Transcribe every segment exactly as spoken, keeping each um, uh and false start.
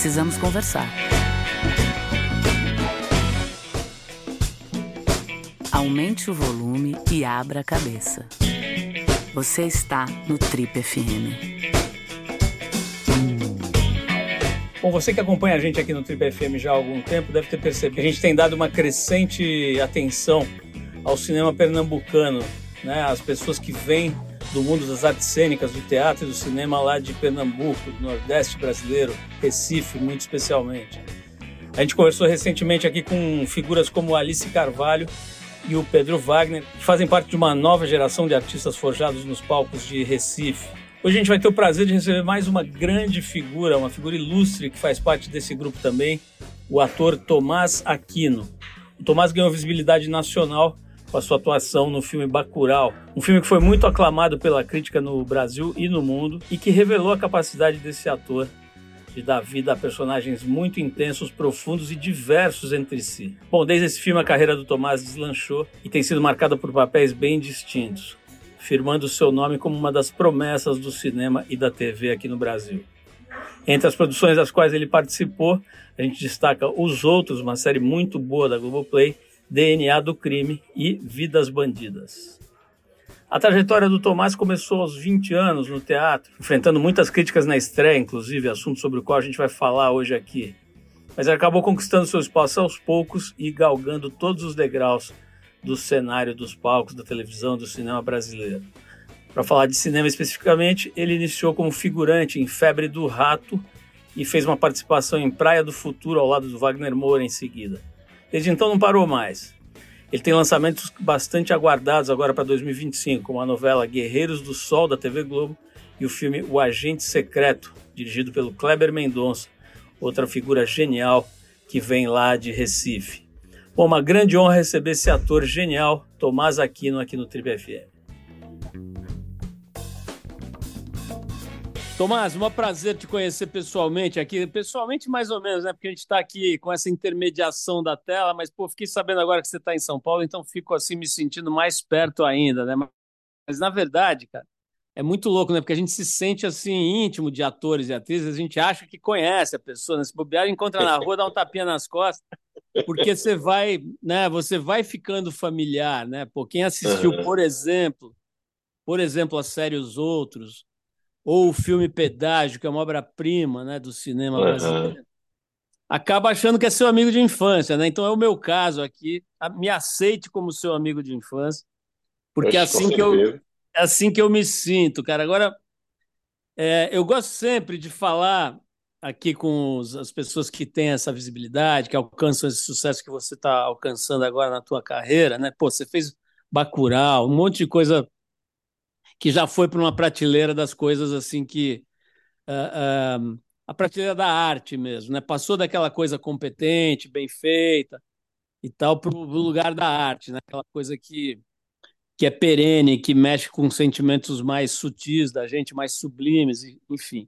Precisamos conversar. Aumente o volume e abra a cabeça. Você está no Trip F M. Bom, você que acompanha a gente aqui no Trip F M já há algum tempo deve ter percebido que a gente tem dado uma crescente atenção ao cinema pernambucano, né? As pessoas que vêm do mundo das artes cênicas, do teatro e do cinema lá de Pernambuco, do Nordeste brasileiro, Recife, muito especialmente. A gente conversou recentemente aqui com figuras como Alice Carvalho e o Pedro Wagner, que fazem parte de uma nova geração de artistas forjados nos palcos de Recife. Hoje a gente vai ter o prazer de receber mais uma grande figura, uma figura ilustre que faz parte desse grupo também, o ator Thomaz Aquino. O Thomaz ganhou visibilidade nacional com a sua atuação no filme Bacurau, um filme que foi muito aclamado pela crítica no Brasil e no mundo e que revelou a capacidade desse ator de dar vida a personagens muito intensos, profundos e diversos entre si. Bom, desde esse filme a carreira do Thomaz deslanchou e tem sido marcada por papéis bem distintos, firmando seu nome como uma das promessas do cinema e da T V aqui no Brasil. Entre as produções das quais ele participou, a gente destaca Os Outros, uma série muito boa da Globoplay, D N A do Crime e Vidas Bandidas. A trajetória do Thomaz começou aos vinte anos no teatro, enfrentando muitas críticas na estreia, inclusive, assunto sobre o qual a gente vai falar hoje aqui. Mas ele acabou conquistando seu espaço aos poucos e galgando todos os degraus do cenário dos palcos, da televisão, do cinema brasileiro. Para falar de cinema especificamente, ele iniciou como figurante em Febre do Rato e fez uma participação em Praia do Futuro ao lado do Wagner Moura em seguida. Desde então não parou mais. Ele tem lançamentos bastante aguardados agora para dois mil e vinte e cinco, como a novela Guerreiros do Sol, da T V Globo, e o filme O Agente Secreto, dirigido pelo Kleber Mendonça, outra figura genial que vem lá de Recife. Bom, uma grande honra receber esse ator genial, Thomaz Aquino, aqui no Trip F M. Thomaz, um prazer te conhecer pessoalmente aqui, pessoalmente mais ou menos, né? Porque a gente está aqui com essa intermediação da tela, mas pô, fiquei sabendo agora que você está em São Paulo, então fico assim me sentindo mais perto ainda, né? Mas na verdade, cara, é muito louco, né? Porque a gente se sente assim íntimo de atores e atrizes, a gente acha que conhece a pessoa, né? Se bobear, encontra na rua, dá um tapinha nas costas, porque você vai, né? Você vai ficando familiar, né? Pô, quem assistiu, por exemplo, por exemplo, a série Os Outros, ou o filme Pedágio, que é uma obra-prima, né, do cinema brasileiro, uhum, acaba achando que é seu amigo de infância, né? Então é o meu caso aqui. Me aceite como seu amigo de infância, porque é assim que eu, é assim que eu me sinto, cara. Agora, é, eu gosto sempre de falar aqui com os, as pessoas que têm essa visibilidade, que alcançam esse sucesso que você está alcançando agora na tua carreira, né? Pô, você fez Bacurau, um monte de coisa que já foi para uma prateleira das coisas assim que uh, uh, a prateleira da arte mesmo, né? Passou daquela coisa competente, bem feita e tal para o lugar da arte, né? Aquela coisa que que é perene, que mexe com sentimentos mais sutis da gente, mais sublimes, enfim.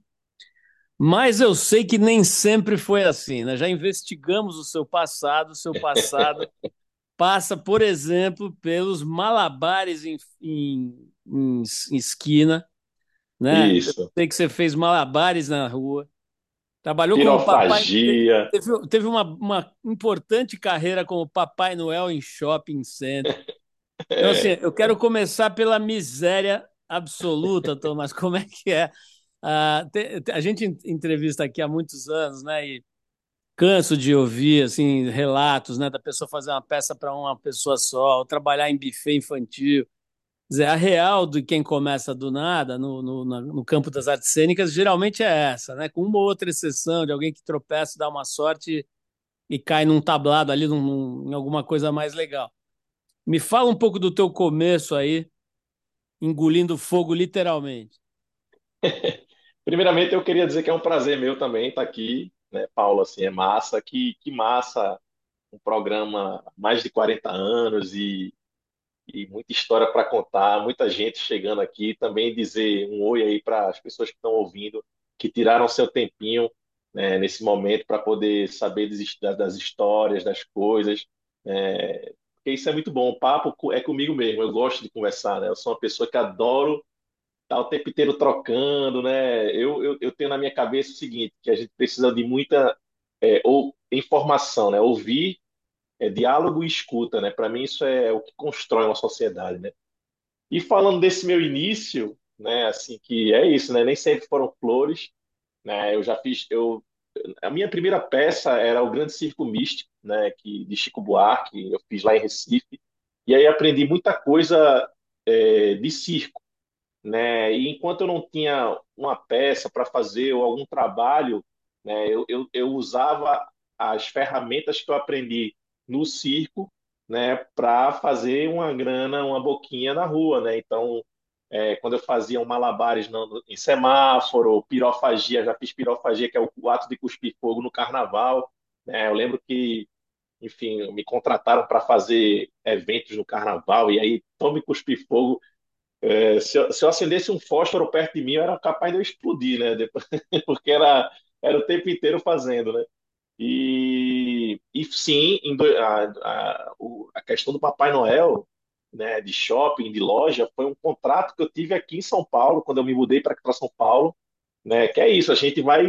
Mas eu sei que nem sempre foi assim, né? Já investigamos o seu passado, o seu passado passa, por exemplo, pelos malabares em, em, em, em esquina, né? Isso. Eu sei que você fez malabares na rua, trabalhou como papai, Pirofagia. teve, teve uma, uma importante carreira como Papai Noel em shopping center. Então, assim, eu quero começar pela miséria absoluta, Thomas. Como é que é? Ah, te, te, a gente entrevista aqui há muitos anos, né? E canso de ouvir assim relatos, né, da pessoa fazer uma peça para uma pessoa só, ou trabalhar em buffet infantil. Quer dizer, a real de quem começa do nada no, no, no campo das artes cênicas geralmente é essa, né? Com uma ou outra exceção de alguém que tropeça, dá uma sorte e cai num tablado ali, num, num, em alguma coisa mais legal. Me fala um pouco do teu começo aí, engolindo fogo literalmente. Primeiramente, eu queria dizer que é um prazer meu também estar aqui, né, Paulo? Assim, é massa, que, que massa, um programa há mais de quarenta anos e, e muita história para contar, muita gente chegando aqui. Também dizer um oi aí para as pessoas que estão ouvindo, que tiraram seu tempinho, né, nesse momento para poder saber das, das histórias, das coisas. É, porque isso é muito bom. O papo é comigo mesmo, eu gosto de conversar, né? Eu sou uma pessoa que adoro tá o tempo inteiro trocando, né? Eu, eu, eu tenho na minha cabeça o seguinte, que a gente precisa de muita é, ou informação, né? Ouvir, é, diálogo e escuta, né? Para mim isso é o que constrói uma sociedade, né? E falando desse meu início, né? Assim que é isso, né? Nem sempre foram flores, né? Eu já fiz, eu a minha primeira peça era o Grande Circo Místico, né? Que de Chico Buarque, eu fiz lá em Recife. E aí aprendi muita coisa é, de circo, né? E enquanto eu não tinha uma peça para fazer ou algum trabalho, né, eu, eu, eu usava as ferramentas que eu aprendi no circo, né, para fazer uma grana, uma boquinha na rua, né? Então, é, quando eu fazia um malabares no, em semáforo, pirofagia, já fiz pirofagia, que é o, o ato de cuspir fogo no carnaval, né? Eu lembro que, enfim, me contrataram para fazer eventos no carnaval, e aí, tome cuspir fogo, é, se, eu, se eu acendesse um fósforo perto de mim, eu era capaz de eu explodir, né? Depois- porque era, era o tempo inteiro fazendo, né? E, e sim, em do- a, a, o- a questão do Papai Noel, né, de shopping, de loja, foi um contrato que eu tive aqui em São Paulo, quando eu me mudei para São Paulo, né? Que é isso, a gente vai,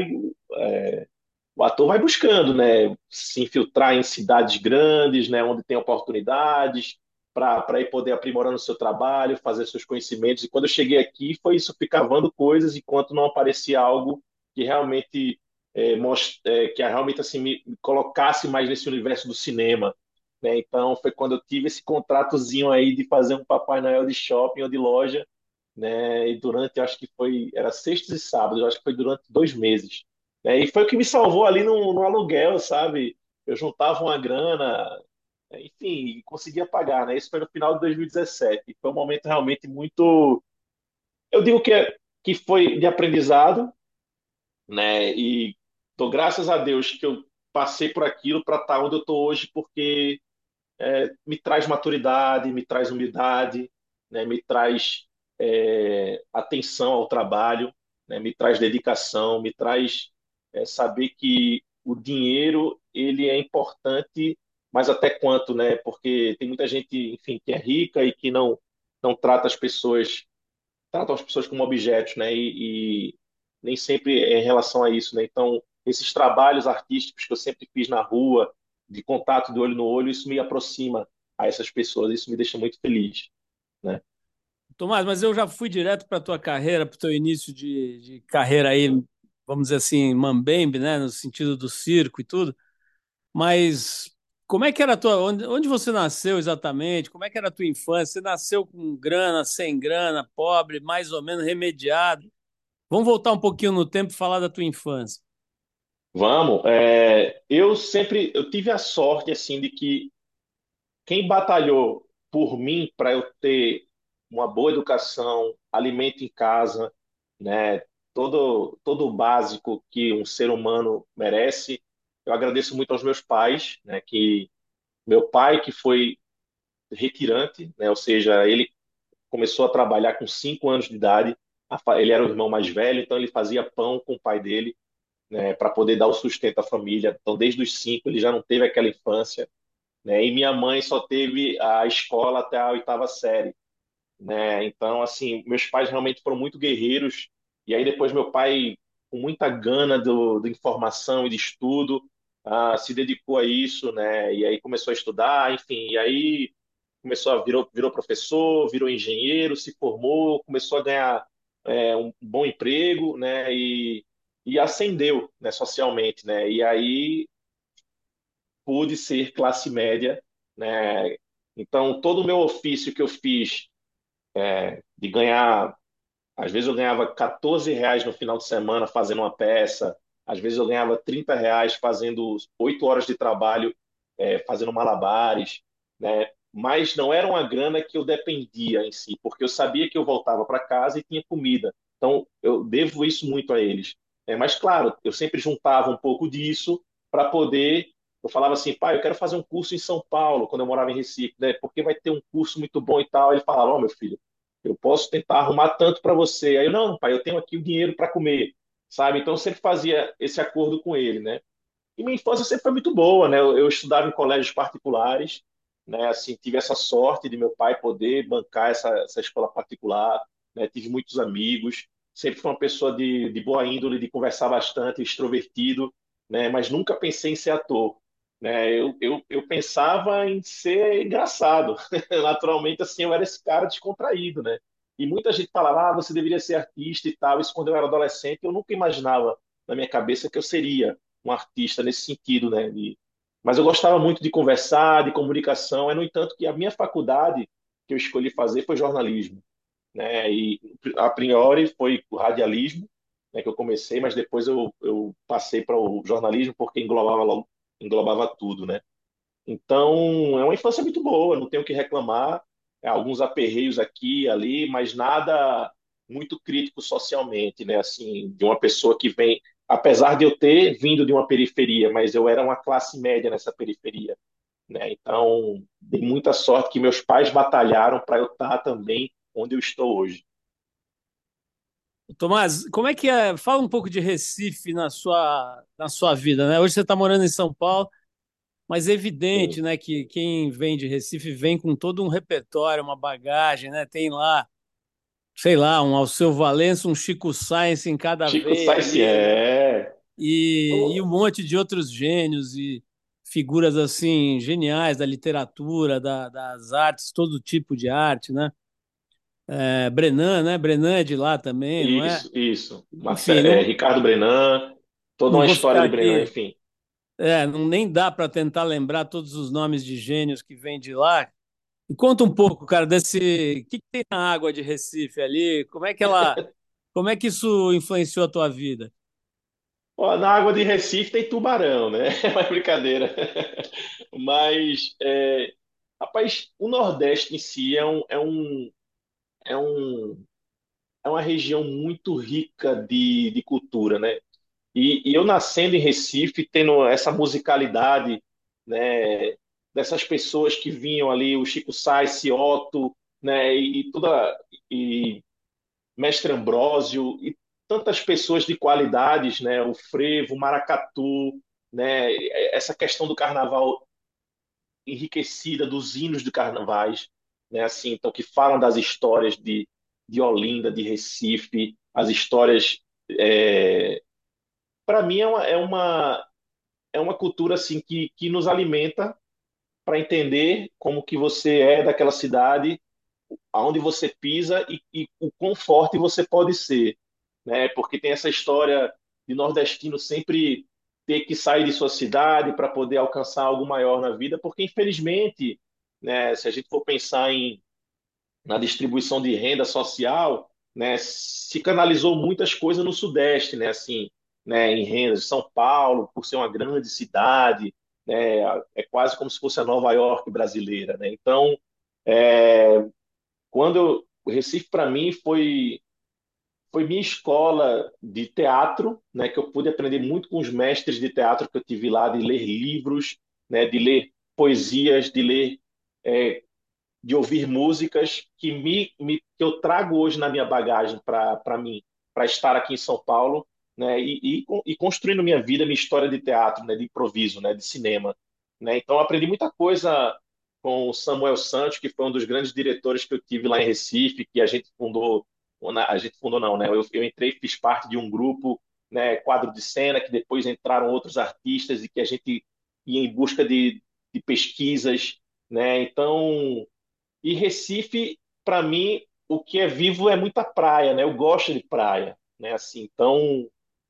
o ator vai buscando, né, se infiltrar em cidades grandes, né, onde tem oportunidades, para para ir poder aprimorando o seu trabalho, fazer seus conhecimentos. E quando eu cheguei aqui, foi isso, ficar cavando coisas enquanto não aparecia algo que realmente é, most- é, que realmente assim me, me colocasse mais nesse universo do cinema, né? Então foi quando eu tive esse contratozinho aí de fazer um Papai Noel de shopping ou de loja, né? E durante, eu acho que foi, era sextas e sábados, eu acho que foi durante dois meses, né? E foi o que me salvou ali no, no aluguel, sabe? Eu juntava uma grana, enfim, e conseguia pagar, né? Isso foi no final de dois mil e dezessete. Foi um momento realmente muito, eu digo que, é, que foi de aprendizado, né? E tô graças a Deus que eu passei por aquilo para estar onde eu tô hoje, porque me traz maturidade, me traz humildade, né? Me traz é, atenção ao trabalho, né? Me traz dedicação, me traz é, saber que o dinheiro ele é importante, mas até quanto, né? Porque tem muita gente, enfim, que é rica e que não não trata as pessoas tratam as pessoas como objetos, né? E, e nem sempre é em relação a isso, né? Então, esses trabalhos artísticos que eu sempre fiz na rua, de contato de olho no olho, isso me aproxima a essas pessoas, isso me deixa muito feliz, né? Tomás, mas eu já fui direto para a tua carreira, para o teu início de, de carreira aí, vamos dizer assim, mambembe, né, no sentido do circo e tudo. Mas como é que era a tua, onde, onde você nasceu exatamente? Como é que era a tua infância? Você nasceu com grana, sem grana, pobre, mais ou menos remediado? Vamos voltar um pouquinho no tempo e falar da tua infância. Vamos. É, eu sempre eu tive a sorte assim de que quem batalhou por mim para eu ter uma boa educação, alimento em casa, né, todo todo o básico que um ser humano merece, eu agradeço muito aos meus pais, né, que meu pai que foi retirante, né, ou seja, ele começou a trabalhar com cinco anos de idade, a fa- ele era o irmão mais velho, então ele fazia pão com o pai dele, né, para poder dar o sustento à família. Então, desde os cinco ele já não teve aquela infância, né? E minha mãe só teve a escola até a oitava série, né? Então, assim, meus pais realmente foram muito guerreiros. E aí depois meu pai, com muita gana do, de informação e de estudo, ah, se dedicou a isso, né? E aí começou a estudar, enfim. E aí começou a virou, virou professor, virou engenheiro, se formou, começou a ganhar é, um bom emprego, né? E, e ascendeu, né, socialmente, né? E aí pude ser classe média, né? Então, todo o meu ofício que eu fiz de ganhar, às vezes eu ganhava quatorze reais no final de semana fazendo uma peça, às vezes eu ganhava trinta reais fazendo oito horas de trabalho, é, fazendo malabares, né? Mas não era uma grana que eu dependia em si, porque eu sabia que eu voltava para casa e tinha comida. Então, eu devo isso muito a eles. É, mas, claro, eu sempre juntava um pouco disso para poder. Eu falava assim, pai, eu quero fazer um curso em São Paulo, quando eu morava em Recife, né? Porque vai ter um curso muito bom e tal. Ele falava, ó, oh, meu filho, eu posso tentar arrumar tanto para você. Aí eu, não, pai, eu tenho aqui o dinheiro para comer, sabe? Então eu sempre fazia esse acordo com ele, né? E minha infância sempre foi muito boa, né? Eu, eu estudava em colégios particulares, né? Assim, tive essa sorte de meu pai poder bancar essa, essa escola particular. né? Tive muitos amigos, sempre fui uma pessoa de, de boa índole, de conversar bastante, extrovertido, né? Mas nunca pensei em ser ator, né? Eu, eu, eu pensava em ser engraçado. Naturalmente, assim, eu era esse cara descontraído, né? E muita gente falava, ah, você deveria ser artista e tal. Isso quando eu era adolescente, eu nunca imaginava na minha cabeça que eu seria um artista nesse sentido, né? De... Mas eu gostava muito de conversar, de comunicação. É, no entanto, que a minha faculdade que eu escolhi fazer foi jornalismo, né? E a priori foi o radialismo, né, que eu comecei, mas depois eu, eu passei para o jornalismo porque englobava, logo- englobava tudo, né? Então, é uma infância muito boa, não tenho o que reclamar. É, alguns aperreios aqui e ali, mas nada muito crítico socialmente, né? Assim, de uma pessoa que vem, apesar de eu ter vindo de uma periferia, mas eu era uma classe média nessa periferia, né? Então, dei muita sorte que meus pais batalharam para eu estar também onde eu estou hoje. Tomás, como é que é? Fala um pouco de Recife na sua, na sua vida, né? Hoje você está morando em São Paulo, mas é evidente, Sim. né, que quem vem de Recife vem com todo um repertório, uma bagagem, né? Tem lá, sei lá, um Alceu Valença, um Chico Science em cada Chico veia Sainz ali, né? é. E, e um Pô, monte de outros gênios e figuras assim geniais da literatura, da- das artes, todo tipo de arte, né? É, Brenan, né? Brenan é de lá também, não é? isso, isso. Marce- Enfim, é, não, Ricardo Brenan, toda não uma vou história ficar do Brenan, aqui. enfim. É, não nem dá para tentar lembrar todos os nomes de gênios que vêm de lá. E conta um pouco, cara, desse, o que que tem na água de Recife ali? Como é que ela, como é que isso influenciou a tua vida? Ó, na água de Recife tem tubarão, né? É uma brincadeira. Mas, é, rapaz, o Nordeste em si é um, é um, é um, é uma região muito rica de, de cultura, né? E, e eu nascendo em Recife, tendo essa musicalidade, né, dessas pessoas que vinham ali, o Chico Sainz, Otto, né, e toda e Mestre Ambrósio e tantas pessoas de qualidades, né, o frevo, o maracatu, né, essa questão do carnaval enriquecida dos hinos de carnavais, né, assim, então que falam das histórias de, de Olinda, de Recife, as histórias é, para mim é uma, é uma é uma cultura assim que, que nos alimenta para entender como que você é daquela cidade, aonde você pisa e, e o quão forte você pode ser, né? Porque tem essa história de nordestino sempre ter que sair de sua cidade para poder alcançar algo maior na vida, porque infelizmente, né, se a gente for pensar em na distribuição de renda social, né, se canalizou muitas coisas no Sudeste, né, assim, né, em rendas. São Paulo, por ser uma grande cidade, né, é quase como se fosse a Nova York brasileira, né? Então, é, quando eu, o Recife para mim foi foi minha escola de teatro, né, que eu pude aprender muito com os mestres de teatro que eu tive lá, de ler livros, né, de ler poesias, de ler é, de ouvir músicas que me, me que eu trago hoje na minha bagagem para mim, para estar aqui em São Paulo, né, e, e, e construindo minha vida, minha história de teatro, né, de improviso, né, de cinema, né. Então eu aprendi muita coisa com o Samuel Santos, que foi um dos grandes diretores que eu tive lá em Recife, que a gente fundou, a gente fundou não, né? Eu, eu entrei, fiz parte de um grupo, né, quadro de cena, que depois entraram outros artistas e que a gente ia em busca de, de pesquisas, né? Então e Recife, para mim, o que é vivo é muita praia, né? Eu gosto de praia, né? Assim, então,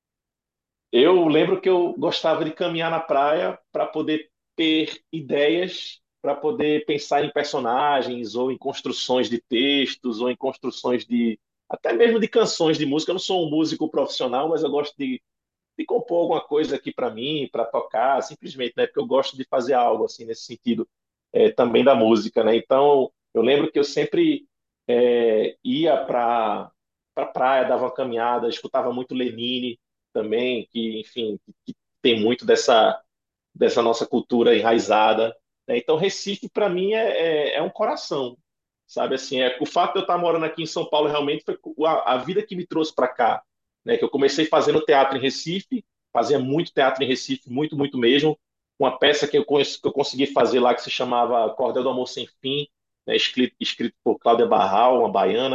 eu lembro que eu gostava de caminhar na praia para poder ter ideias, para poder pensar em personagens ou em construções de textos ou em construções de até mesmo de canções de música. Eu não sou um músico profissional, mas eu gosto de, de compor alguma coisa aqui para mim, para tocar, simplesmente, né? Porque eu gosto de fazer algo assim nesse sentido é, também da música, né? Então, eu lembro que eu sempre é, ia para para praia, dava uma caminhada, escutava muito Lenine também, que, enfim, que tem muito dessa dessa nossa cultura enraizada, né? Então, Recife para mim é, é, é um coração, sabe assim, é o fato de eu estar morando aqui em São Paulo realmente foi a, a vida que me trouxe para cá, né? Que eu comecei fazendo teatro em Recife, fazia muito teatro em Recife, muito, muito mesmo. Uma peça que eu, conheci, que eu consegui fazer lá que se chamava Cordel do Amor Sem Fim, né? escrito, escrito por Cláudia Barral, uma baiana.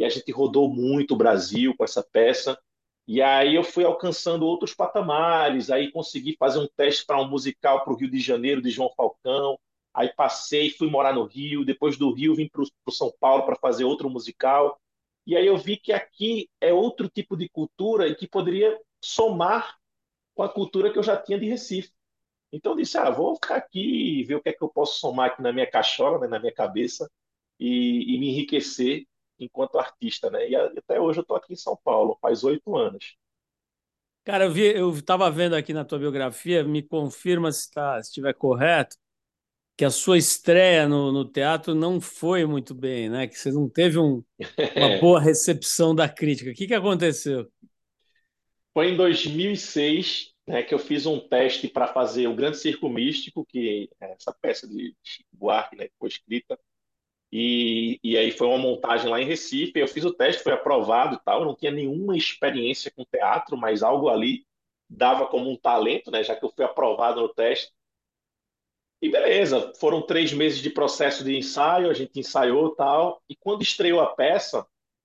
e a gente rodou muito o Brasil com essa peça. E aí eu fui alcançando outros patamares, aí consegui fazer um teste para um musical para o Rio de Janeiro, de João Falcão. Aí passei, fui morar no Rio, depois do Rio vim para o São Paulo para fazer outro musical. E aí eu vi que aqui é outro tipo de cultura e que poderia somar com a cultura que eu já tinha de Recife. Então eu disse, ah, vou ficar aqui e ver o que é que eu posso somar aqui na minha cachola, né, na minha cabeça e, e me enriquecer enquanto artista, né? E a- até hoje eu estou aqui em São Paulo, faz oito anos. Cara, eu vi, eu estava vendo aqui na tua biografia, me confirma se, tá, se estiver correto, que a sua estreia no, no teatro não foi muito bem, né? Que você não teve um, uma boa recepção da crítica. O que que aconteceu? Foi em dois mil e seis, né, que eu fiz um teste para fazer o Grande Circo Místico, que é essa peça de Chico Buarque, né, que foi escrita. E, e aí foi uma montagem lá em Recife. Eu fiz o teste, foi aprovado e tal. Eu não tinha nenhuma experiência com teatro, mas algo ali dava como um talento, né, já que eu fui aprovado no teste. E beleza, foram três meses de processo de ensaio, a gente ensaiou e tal. E quando estreou a peça,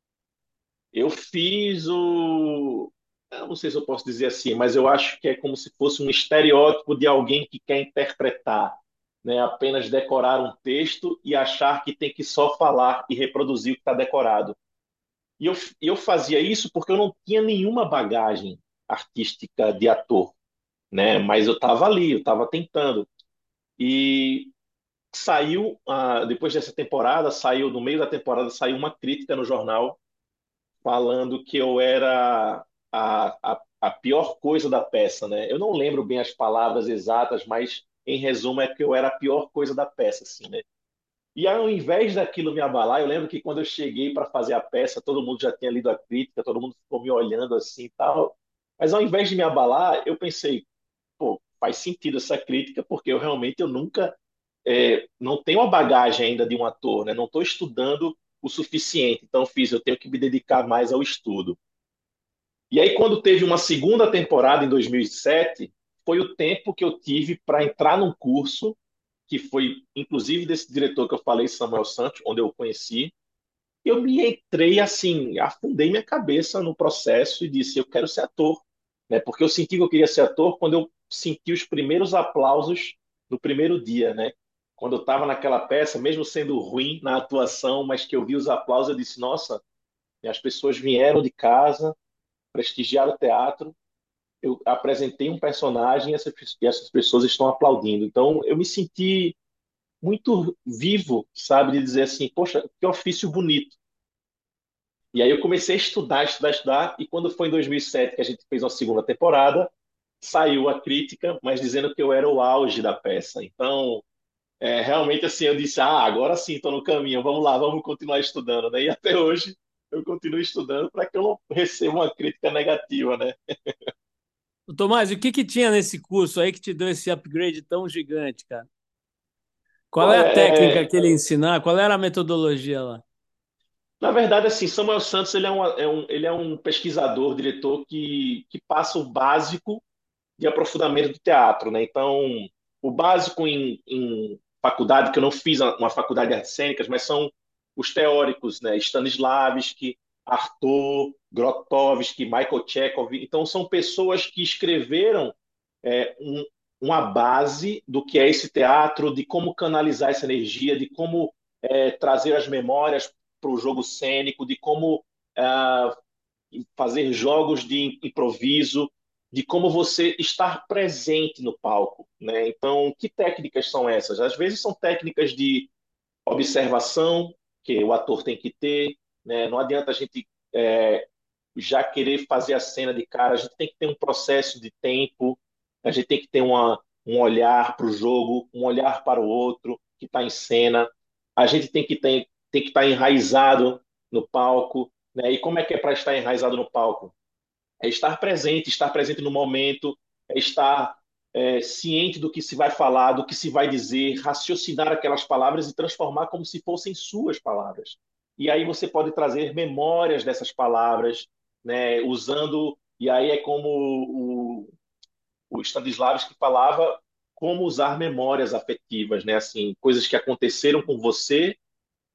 eu fiz o. Eu não sei se eu posso dizer assim, mas eu acho que é como se fosse um estereótipo de alguém que quer interpretar, né? Apenas decorar um texto e achar que tem que só falar e reproduzir o que está decorado. E eu, eu fazia isso porque eu não tinha nenhuma bagagem artística de ator, né? Mas eu estava ali, eu estava tentando. E saiu, ah, depois dessa temporada, saiu, no meio da temporada, saiu uma crítica no jornal falando que eu era a, a, a pior coisa da peça, né? Eu não lembro bem as palavras exatas, mas em resumo é que eu era a pior coisa da peça, assim, né? E ao invés daquilo me abalar, eu lembro que quando eu cheguei para fazer a peça, todo mundo já tinha lido a crítica, todo mundo ficou me olhando assim e tal. Mas ao invés de me abalar, eu pensei, pô, faz sentido essa crítica, porque eu realmente eu nunca é, não tenho a bagagem ainda de um ator, né? Não estou estudando o suficiente. Então, fiz, eu tenho que me dedicar mais ao estudo. E aí, quando teve uma segunda temporada em dois mil e sete, foi o tempo que eu tive para entrar num curso, que foi, inclusive, desse diretor que eu falei, Samuel Santos, onde eu o conheci. Eu me entrei assim, afundei minha cabeça no processo e disse, eu quero ser ator, né? Porque eu senti que eu queria ser ator quando eu senti os primeiros aplausos no primeiro dia, né? Quando eu estava naquela peça, mesmo sendo ruim na atuação, mas que eu vi os aplausos, eu disse, nossa, as pessoas vieram de casa, prestigiaram o teatro, eu apresentei um personagem e essas, e essas pessoas estão aplaudindo. Então, eu me senti muito vivo, sabe, de dizer assim, poxa, que ofício bonito. E aí eu comecei a estudar, estudar, estudar, e quando foi em dois mil e sete que a gente fez uma segunda temporada, saiu a crítica, mas dizendo que eu era o auge da peça. Então, é, realmente assim, eu disse, ah, agora sim, estou no caminho, vamos lá, vamos continuar estudando, né? E até hoje eu continuo estudando para que eu não receba uma crítica negativa, né? Ô, Tomás, e o que que tinha nesse curso aí que te deu esse upgrade tão gigante, cara? Qual é Olha, a técnica é, que ele ensinar? Qual era a metodologia lá? na verdade, assim, Samuel Santos ele é, um, é um, ele é um pesquisador, diretor que, que passa o básico de aprofundamento do teatro, né? Então, o básico em, em faculdade, que eu não fiz uma faculdade de artes cênicas, mas são os teóricos, né? Stanislavski, Arthur, Grotowski, Michael Chekhov. Então, são pessoas que escreveram é, um, uma base do que é esse teatro, de como canalizar essa energia, de como é, trazer as memórias para o jogo cênico, de como é, fazer jogos de improviso, de como você estar presente no palco, né? Então, que técnicas são essas? Às vezes são técnicas de observação que o ator tem que ter, né? Não adianta a gente é, já querer fazer a cena de cara, a gente tem que ter um processo de tempo, a gente tem que ter uma, um olhar para o jogo, um olhar para o outro que está em cena, a gente tem que ter, tem que estar enraizado no palco, né? E como é que é para estar enraizado no palco? É estar presente, estar presente no momento, é estar é, ciente do que se vai falar, do que se vai dizer, raciocinar aquelas palavras e transformar como se fossem suas palavras. E aí você pode trazer memórias dessas palavras, né, usando. E aí é como o, o Stanislavski falava, como usar memórias afetivas, né, assim, coisas que aconteceram com você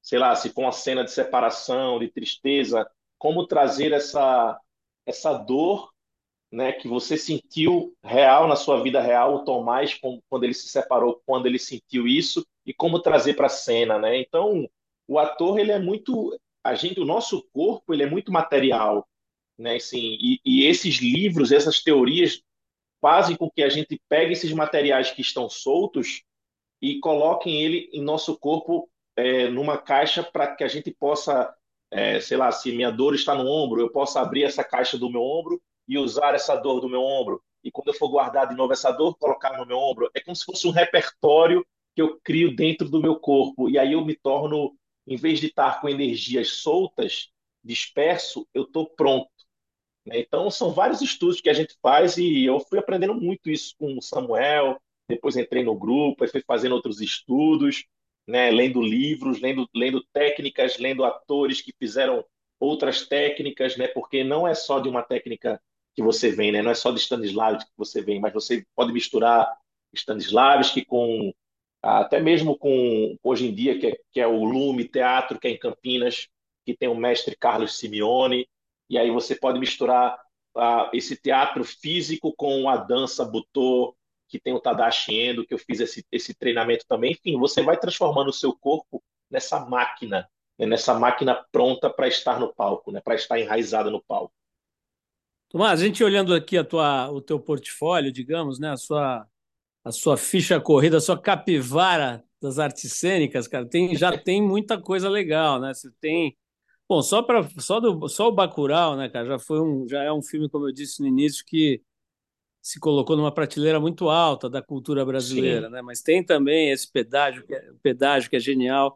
sei lá, se for uma cena de separação, de tristeza, como trazer essa, essa dor, né, que você sentiu real na sua vida real, o Tomás, com- quando ele se separou, quando ele sentiu isso, e como trazer para a cena, né? Então, o ator, ele é muito, a gente, o nosso corpo, ele é muito material, né? Assim, e, e esses livros, essas teorias fazem com que a gente pegue esses materiais que estão soltos e coloquem ele em nosso corpo, é, numa caixa para que a gente possa, é, sei lá, se minha dor está no ombro, eu possa abrir essa caixa do meu ombro e usar essa dor do meu ombro. E quando eu for guardar de novo essa dor, colocar no meu ombro. É como se fosse um repertório que eu crio dentro do meu corpo. E aí eu me torno, em vez de estar com energias soltas, disperso, eu estou pronto, né? Então, são vários estudos que a gente faz e eu fui aprendendo muito isso com o Samuel. Depois entrei no grupo, aí fui fazendo outros estudos, né? Lendo livros, lendo, lendo técnicas, lendo atores que fizeram outras técnicas, né? Porque não é só de uma técnica que você vem, né? Não é só de Stanislavski que você vem, mas você pode misturar Stanislavski com até mesmo com hoje em dia que é, que é o Lume Teatro, que é em Campinas, que tem o mestre Carlos Simeone, e aí você pode misturar ah, esse teatro físico com a dança Butô, que tem o Tadashi Endo, que eu fiz esse, esse treinamento também. Enfim, você vai transformando o seu corpo nessa máquina, né, nessa máquina pronta para estar no palco, né, para estar enraizada no palco. Tomás, a gente olhando aqui a tua, o teu portfólio, digamos, né, a sua, a sua ficha corrida, a sua capivara das artes cênicas, cara, tem, já tem muita coisa legal, né? Você tem, bom, só para só do só o Bacurau, né, cara, já foi um, já é um filme, como eu disse no início, que se colocou numa prateleira muito alta da cultura brasileira, Sim, né? Mas tem também esse pedágio, que é, pedágio que é genial,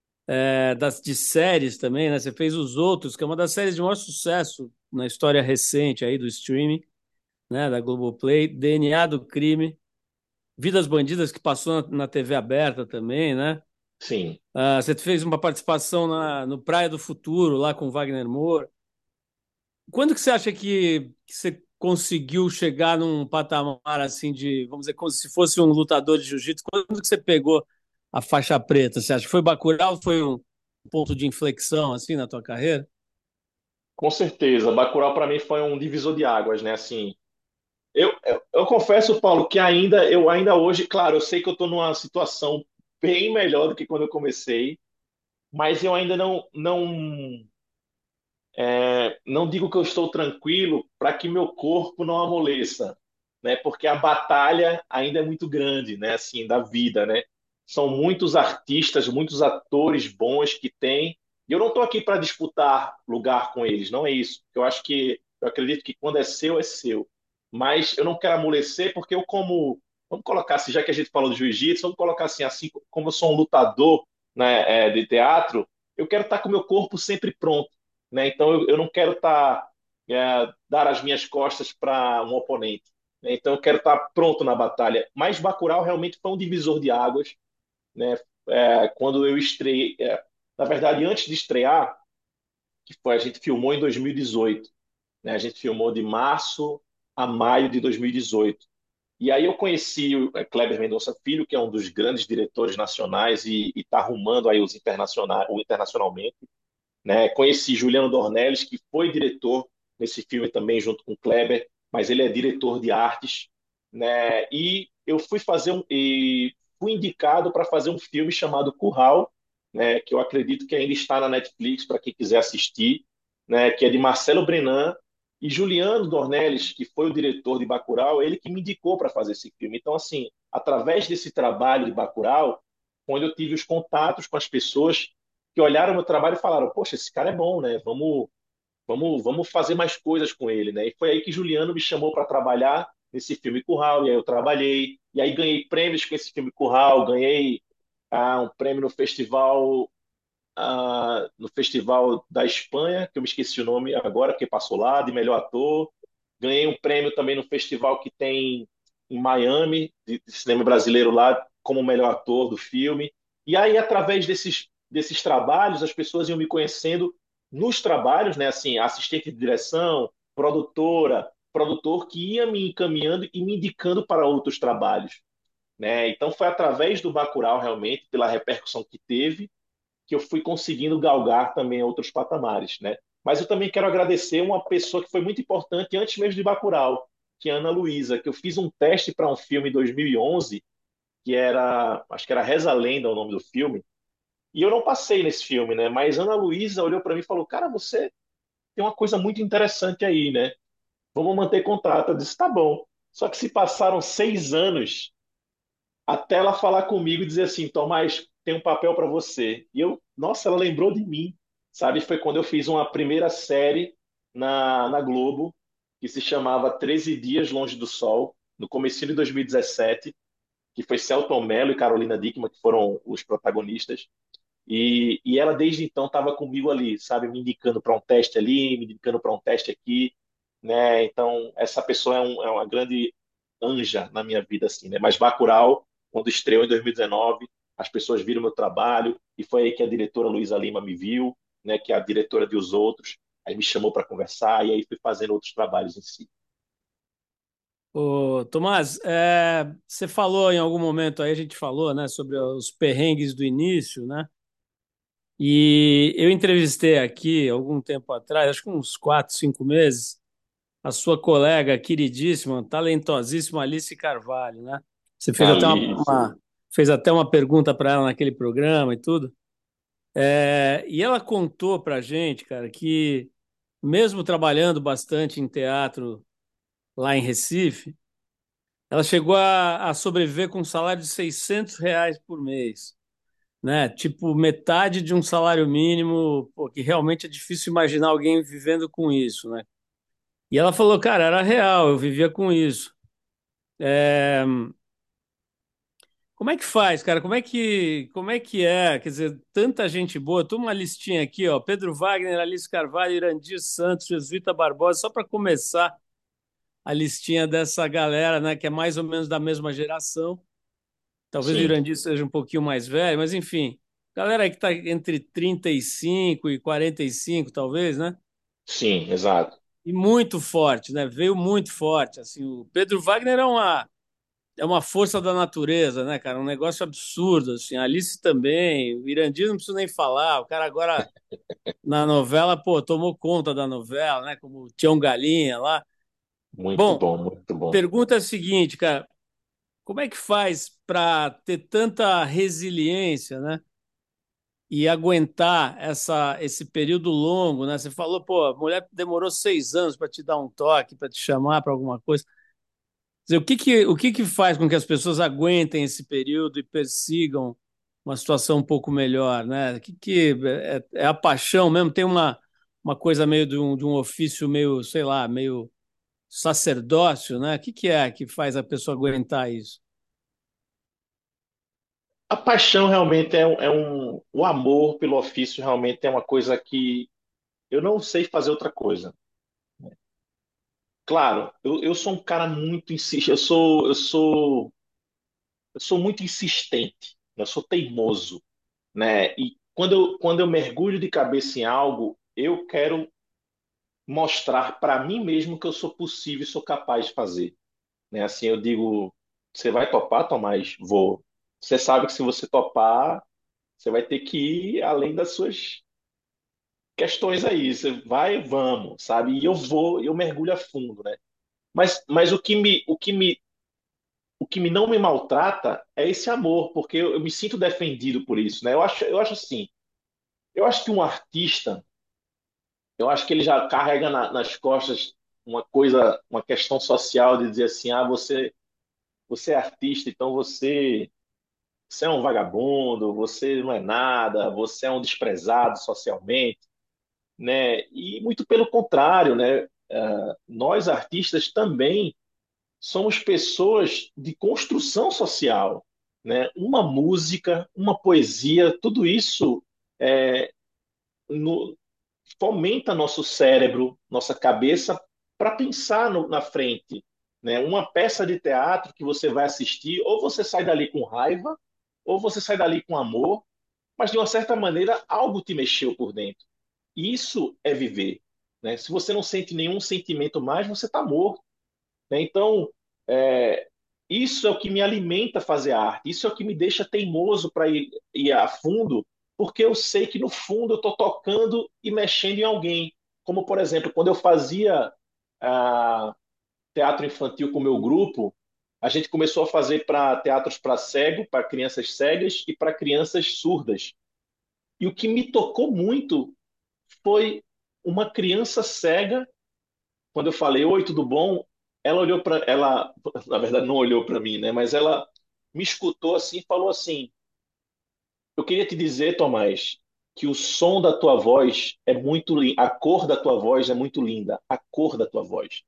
é, das de séries também, né? Você fez Os Outros, que é uma das séries de maior sucesso na história recente aí do streaming, né, da Globoplay, D N A do Crime, Vidas Bandidas, que passou na, na T V aberta também, né? sim. Ah, você fez uma participação na, no Praia do Futuro, lá com Wagner Moura. Quando que você acha que, que você conseguiu chegar num patamar assim de, vamos dizer, como se fosse um lutador de jiu-jitsu? Quando que você pegou a faixa preta? Você acha que foi Bacurau ou foi um ponto de inflexão assim na tua carreira? Com certeza, Bacurau para mim foi um divisor de águas, né? Assim, eu, eu, eu confesso, Paulo, que ainda eu ainda hoje, claro, eu sei que eu estou numa situação bem melhor do que quando eu comecei, mas eu ainda não não é, não digo que eu estou tranquilo para que meu corpo não amoleça, né? Porque a batalha ainda é muito grande, né? Assim, da vida, né? São muitos artistas, muitos atores bons que tem. E eu não estou aqui para disputar lugar com eles, não é isso. Eu acho que eu acredito que quando é seu é seu. Mas eu não quero amolecer porque eu como, vamos colocar assim, já que a gente falou de jiu-jitsu, vamos colocar assim, assim como eu sou um lutador, né, é, de teatro, eu quero estar com o meu corpo sempre pronto, né? Então eu, eu não quero estar é, dar as minhas costas para um oponente, né? Então eu quero estar pronto na batalha. Mas Bacurau realmente foi um divisor de águas, né? É, quando eu estreiei, é, na verdade antes de estrear, que foi a gente filmou em dois mil e dezoito, né? A gente filmou de março a maio de dois mil e dezoito. E aí eu conheci o é, Kleber Mendonça Filho, que é um dos grandes diretores nacionais e está arrumando aí os internacionais, o internacionalmente, né? Conheci Juliano Dornelles, que foi diretor nesse filme também, junto com Kleber, mas ele é diretor de artes, né? E eu fui fazer um, e fui indicado para fazer um filme chamado Curral, né? Que eu acredito que ainda está na Netflix para quem quiser assistir, né? Que é de Marcelo Brenan e Juliano Dornelles, que foi o diretor de Bacurau, ele que me indicou para fazer esse filme. Então, assim, através desse trabalho de Bacurau, quando eu tive os contatos com as pessoas que olharam o meu trabalho e falaram: Poxa, esse cara é bom, né? Vamos, vamos, vamos fazer mais coisas com ele, né? E foi aí que Juliano me chamou para trabalhar nesse filme Curral, e aí eu trabalhei, e aí ganhei prêmios com esse filme Curral, ganhei ah, um prêmio no festival ah, no festival da Espanha, que eu me esqueci o nome agora, porque passou lá, de melhor ator. Ganhei um prêmio também no festival que tem em Miami, de, de cinema brasileiro lá, como melhor ator do filme. E aí, através desses, desses trabalhos, as pessoas iam me conhecendo nos trabalhos, né? Assim, assistente de direção, produtora, produtor que ia me encaminhando e me indicando para outros trabalhos, né? Então foi através do Bacurau realmente, pela repercussão que teve, que eu fui conseguindo galgar também outros patamares, né? Mas eu também quero agradecer uma pessoa que foi muito importante antes mesmo de Bacurau, que é a Ana Luísa, que eu fiz um teste para um filme em dois mil e onze, que era, acho que era Reza a Lenda o nome do filme, e eu não passei nesse filme, né? Mas Ana Luísa olhou para mim e falou: "Cara, você tem uma coisa muito interessante aí, né? Vamos manter contato." Eu disse: "Tá bom." Só que se passaram seis anos até ela falar comigo e dizer assim: "Tomás, tem um papel para você." E eu, nossa, ela lembrou de mim, sabe? Foi quando eu fiz uma primeira série na, na Globo, que se chamava Treze Dias Longe do Sol, no comecinho de dois mil e dezessete, que foi Selton Mello e Carolina Dickman, que foram os protagonistas. E, e ela, desde então, estava comigo ali, sabe? Me indicando para um teste ali, me indicando para um teste aqui, né? Então, essa pessoa é, um- é uma grande anja na minha vida, assim, né? Mas Bacurau, quando estreou em dois mil e dezenove, as pessoas viram meu trabalho e foi aí que a diretora Luísa Lima me viu, né? Que é a diretora de Os Outros, aí me chamou para conversar e aí fui fazendo outros trabalhos em si. Ô, Tomás, é, você falou em algum momento aí, a gente falou, né, sobre os perrengues do início, né? E eu entrevistei aqui algum tempo atrás, acho que uns quatro, cinco meses, a sua colega queridíssima, talentosíssima Alice Carvalho, né? Você fez até uma, Ali, uma- fez até uma pergunta para ela naquele programa e tudo. É, e ela contou para gente, cara, que mesmo trabalhando bastante em teatro lá em Recife, ela chegou a, a sobreviver com um salário de seiscentos reais por mês, né? Tipo, metade de um salário mínimo, pô, que realmente é difícil imaginar alguém vivendo com isso, né? E ela falou, cara, era real, eu vivia com isso. É, como é que faz, cara? Como é que, como é que é? Quer dizer, tanta gente boa. Toma uma listinha aqui, ó. Pedro Wagner, Alice Carvalho, Irandir Santos, Jesuíta Barbosa, só para começar a listinha dessa galera, né, que é mais ou menos da mesma geração. Talvez o sim, Irandir seja um pouquinho mais velho, mas enfim, galera aí que está entre trinta e cinco e quarenta e cinco, talvez, né? sim, exato. E muito forte, né? Veio muito forte. Assim, o Pedro Wagner é uma, é uma força da natureza, né, cara? Um negócio absurdo, assim. A Alice também, o Irandir não preciso nem falar. O cara agora na novela, pô, tomou conta da novela, né? Como o Tião Galinha lá. Muito Bom, bom, muito bom. pergunta é a seguinte, cara. Como é que faz para ter tanta resiliência, né? E aguentar essa, esse período longo, né? Você falou, pô, a mulher demorou seis anos para te dar um toque, para te chamar para alguma coisa. Quer dizer, o que que, o que que faz com que as pessoas aguentem esse período e persigam uma situação um pouco melhor, né? O que que é, é a paixão mesmo? Tem uma, uma coisa meio de um, de um ofício meio, sei lá, meio sacerdócio, né? O que que é que faz a pessoa aguentar isso? A paixão realmente é um, é um. O amor pelo ofício realmente é uma coisa que eu não sei fazer outra coisa. Claro, eu, eu sou um cara muito insistente, eu sou, eu sou, eu sou muito insistente, né? Eu sou teimoso, né? E quando eu, quando eu mergulho de cabeça em algo, eu quero mostrar para mim mesmo que eu sou possível e sou capaz de fazer, né? Assim, eu digo, você vai topar, Tomás? Vou. Você sabe que se você topar, você vai ter que ir além das suas questões aí. Você vai, vamos, sabe? E eu vou, eu mergulho a fundo, né? Mas, mas o que me, o que me o que me não me maltrata é esse amor, porque eu, eu me sinto defendido por isso, né? Eu acho, eu acho assim, eu acho que um artista, eu acho que ele já carrega na- nas costas uma coisa, uma questão social de dizer assim, ah, você, você é artista, então você, você é um vagabundo, você não é nada, você é um desprezado socialmente, né? E muito pelo contrário, né? Ah, nós artistas também somos pessoas de construção social, né? Uma música, uma poesia, tudo isso é, no- fomenta nosso cérebro, nossa cabeça para pensar no- na frente, né? Uma peça de teatro que você vai assistir, ou você sai dali com raiva, ou você sai dali com amor, mas de uma certa maneira algo te mexeu por dentro. Isso é viver, né? Se você não sente nenhum sentimento mais, você está morto, né? Então, é, isso é o que me alimenta a fazer arte, isso é o que me deixa teimoso para ir, ir a fundo, porque eu sei que no fundo eu estou tocando e mexendo em alguém. Como, por exemplo, quando eu fazia ah, teatro infantil com o meu grupo, a gente começou a fazer para teatros para cego, para crianças cegas e para crianças surdas. E o que me tocou muito foi uma criança cega, quando eu falei, oi, tudo bom? Ela olhou para ela, na verdade não olhou para mim, né? Mas ela me escutou assim, e falou assim: "Eu queria te dizer, Tomás, que o som da tua voz é muito lindo, a cor da tua voz é muito linda, a cor da tua voz."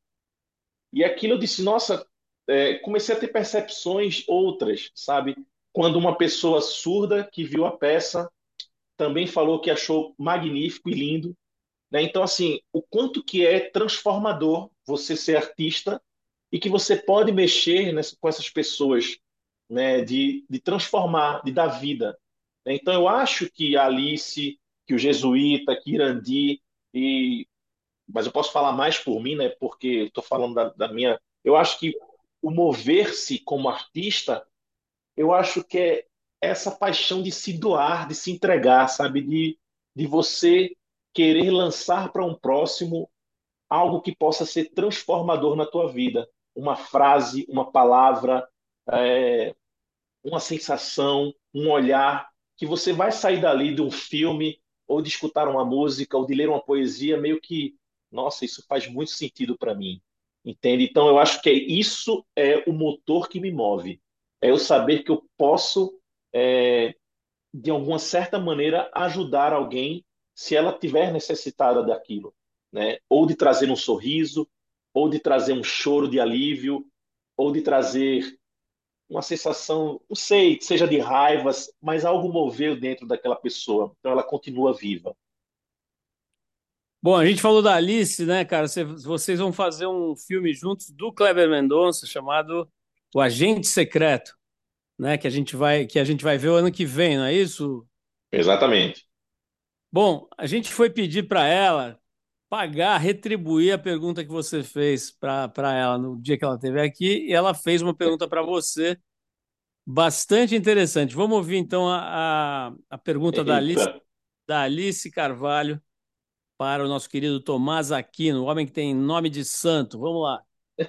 E aquilo eu disse, nossa, é, comecei a ter percepções outras, sabe? Quando uma pessoa surda que viu a peça também falou que achou magnífico e lindo, né? Então, assim, o quanto que é transformador você ser artista e que você pode mexer nessa, com essas pessoas, né? De, de transformar, de dar vida. Né? Então, eu acho que a Alice, que o Jesuíta, que Irandi, e, mas eu posso falar mais por mim, né? Porque eu estou falando da, da minha. Eu acho que o mover-se como artista, eu acho que é essa paixão de se doar, de se entregar, sabe? De, de você querer lançar para um próximo algo que possa ser transformador na tua vida. Uma frase, uma palavra, é, uma sensação, um olhar, que você vai sair dali de um filme, ou de escutar uma música, ou de ler uma poesia, meio que, nossa, isso faz muito sentido para mim. Entende? Então eu acho que é, isso é o motor que me move. É eu saber que eu posso, é, de alguma certa maneira, ajudar alguém se ela tiver necessitada daquilo, né? Ou de trazer um sorriso, ou de trazer um choro de alívio, ou de trazer uma sensação, não sei, seja de raivas, mas algo moveu dentro daquela pessoa. Então ela continua viva. Bom, a gente falou da Alice, né, cara? Cê- Vocês vão fazer um filme juntos do Kleber Mendonça chamado O Agente Secreto, né? Que a gente vai, que a gente vai ver o ano que vem, não é isso? Exatamente. Bom, a gente foi pedir para ela pagar, retribuir a pergunta que você fez para para ela no dia que ela esteve aqui, e ela fez uma pergunta para você bastante interessante. Vamos ouvir então a, a, a pergunta da Eita. Alice, da Alice Carvalho para o nosso querido Tomás Aquino, o homem que tem nome de santo. Vamos lá.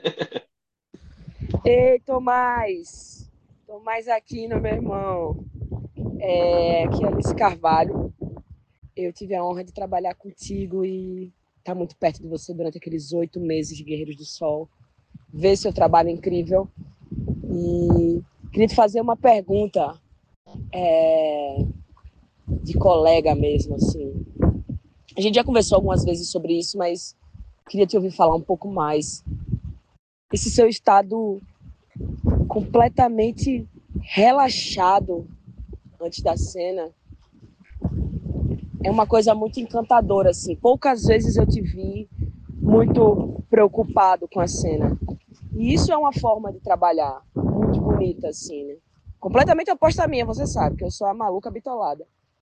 Ei, Tomás! Tomás Aquino, meu irmão. É, aqui é Alice Carvalho. Eu tive a honra de trabalhar contigo e estar muito perto de você durante aqueles oito meses de Guerreiros do Sol. Ver seu trabalho incrível. E queria te fazer uma pergunta é, de colega mesmo, assim. A gente já conversou algumas vezes sobre isso, mas queria te ouvir falar um pouco mais. Esse seu estado completamente relaxado antes da cena é uma coisa muito encantadora, assim. Poucas vezes eu te vi muito preocupado com a cena. E isso é uma forma de trabalhar muito bonita, assim, né? Completamente oposta à minha, você sabe, que eu sou a maluca bitolada.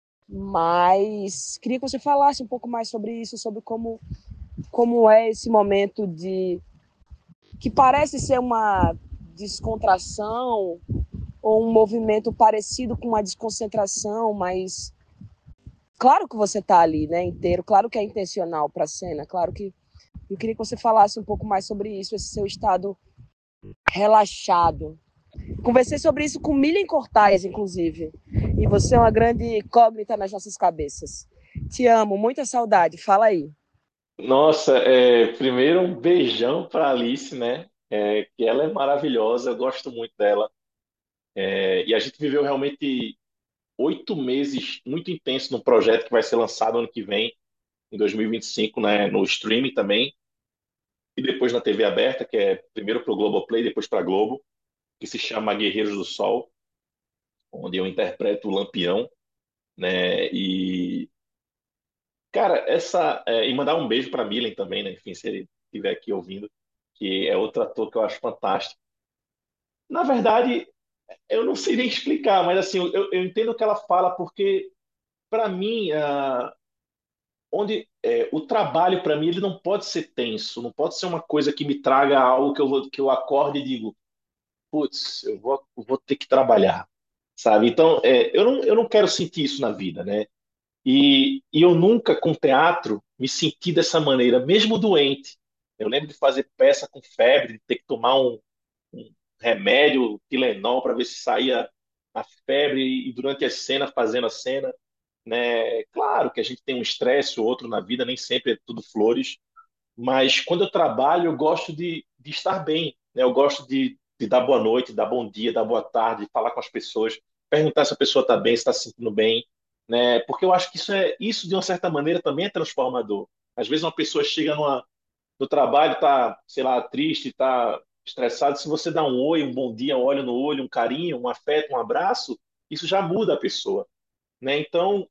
Mas queria que você falasse um pouco mais sobre isso, sobre como, como é esse momento de... que parece ser uma descontração ou um movimento parecido com uma desconcentração, mas claro que você está ali, né, inteiro, claro que é intencional para a cena, claro que eu queria que você falasse um pouco mais sobre isso, esse seu estado relaxado. Conversei sobre isso com Milen Cortais, inclusive, e você é uma grande incógnita nas nossas cabeças. Te amo, muita saudade, fala aí. Nossa, é, primeiro um beijão para Alice, né? É, que ela é maravilhosa, eu gosto muito dela. É, e a gente viveu realmente oito meses muito intensos no projeto que vai ser lançado ano que vem, em dois mil e vinte e cinco, né? No streaming também. E depois na T V aberta, que é primeiro para o Globoplay, depois para a Globo, que se chama Guerreiros do Sol, onde eu interpreto o Lampião, né? E, cara, essa. É, e mandar um beijo para Milen também, né? Enfim, se ele estiver aqui ouvindo, que é outro ator que eu acho fantástico. Na verdade, eu não sei nem explicar, mas assim, eu, eu entendo o que ela fala, porque, para mim, ah, onde é, o trabalho, para mim, ele não pode ser tenso, não pode ser uma coisa que me traga algo que eu, vou, que eu acorde e digo, putz, eu vou, eu vou ter que trabalhar. sabe? Então, é, eu não, eu não quero sentir isso na vida, né? E, e eu nunca, com teatro, me senti dessa maneira, mesmo doente. Eu lembro de fazer peça com febre, de ter que tomar um, um remédio, Tilenol, para ver se saía a febre, e durante a cena, fazendo a cena, né? Claro que a gente tem um estresse ou outro na vida, nem sempre é tudo flores, mas quando eu trabalho, eu gosto de, de estar bem, né? Eu gosto de, de dar boa noite, dar bom dia, dar boa tarde, falar com as pessoas, perguntar se a pessoa está bem, se está se sentindo bem, né? Porque eu acho que isso é isso de uma certa maneira também é transformador. Às vezes uma pessoa chega numa, no trabalho, está, sei lá, triste, está estressado, se você dá um oi, um bom dia, um olho no olho, um carinho, um afeto, um abraço, isso já muda a pessoa, né? Então,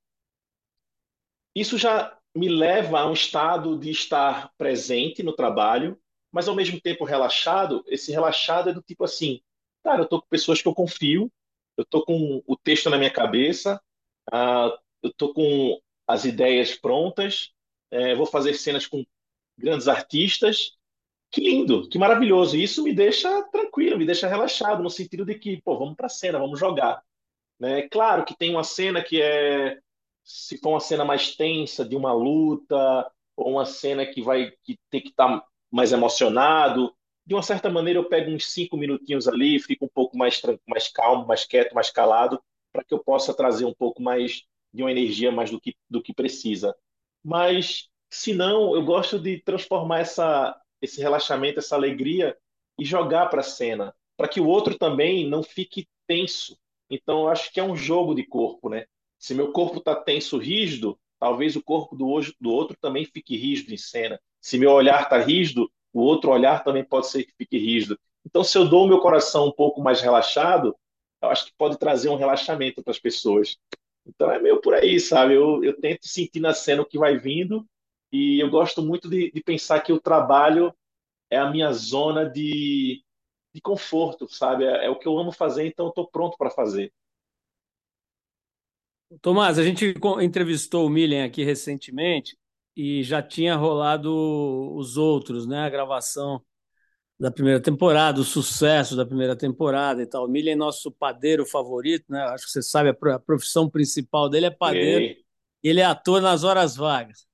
isso já me leva a um estado de estar presente no trabalho, mas ao mesmo tempo relaxado. Esse relaxado é do tipo assim, cara, eu tô com pessoas que eu confio, eu tô com o texto na minha cabeça, ah, eu tô com as ideias prontas, eh, vou fazer cenas com grandes artistas. Que lindo, que maravilhoso. E isso me deixa tranquilo, me deixa relaxado, no sentido de que, pô, vamos pra cena, vamos jogar, né? Claro que tem uma cena que é, se for uma cena mais tensa, de uma luta, ou uma cena que vai que tem que estar mais emocionado, de uma certa maneira eu pego uns cinco minutinhos ali, fico um pouco mais, tran- mais calmo, mais quieto, mais calado, para que eu possa trazer um pouco mais de uma energia mais do que, do que precisa. Mas, se não, eu gosto de transformar essa, esse relaxamento, essa alegria e jogar para a cena, para que o outro também não fique tenso. Então, eu acho que é um jogo de corpo, né? Se meu corpo está tenso, rígido, talvez o corpo do, hoje, do outro também fique rígido em cena. Se meu olhar está rígido, o outro olhar também pode ser que fique rígido. Então, se eu dou o meu coração um pouco mais relaxado, eu acho que pode trazer um relaxamento para as pessoas. Então, é meio por aí, sabe? Eu, eu tento sentir na cena o que vai vindo e eu gosto muito de, de pensar que o trabalho é a minha zona de, de conforto, sabe? É, é o que eu amo fazer, então eu estou pronto para fazer. Tomás, a gente co- entrevistou o Milen aqui recentemente e já tinha rolado os outros, né? A gravação da primeira temporada, o sucesso da primeira temporada e tal. O Milen é nosso padeiro favorito, né? Acho que você sabe, a pro- a profissão principal dele é padeiro, Ei, ele é ator nas horas vagas.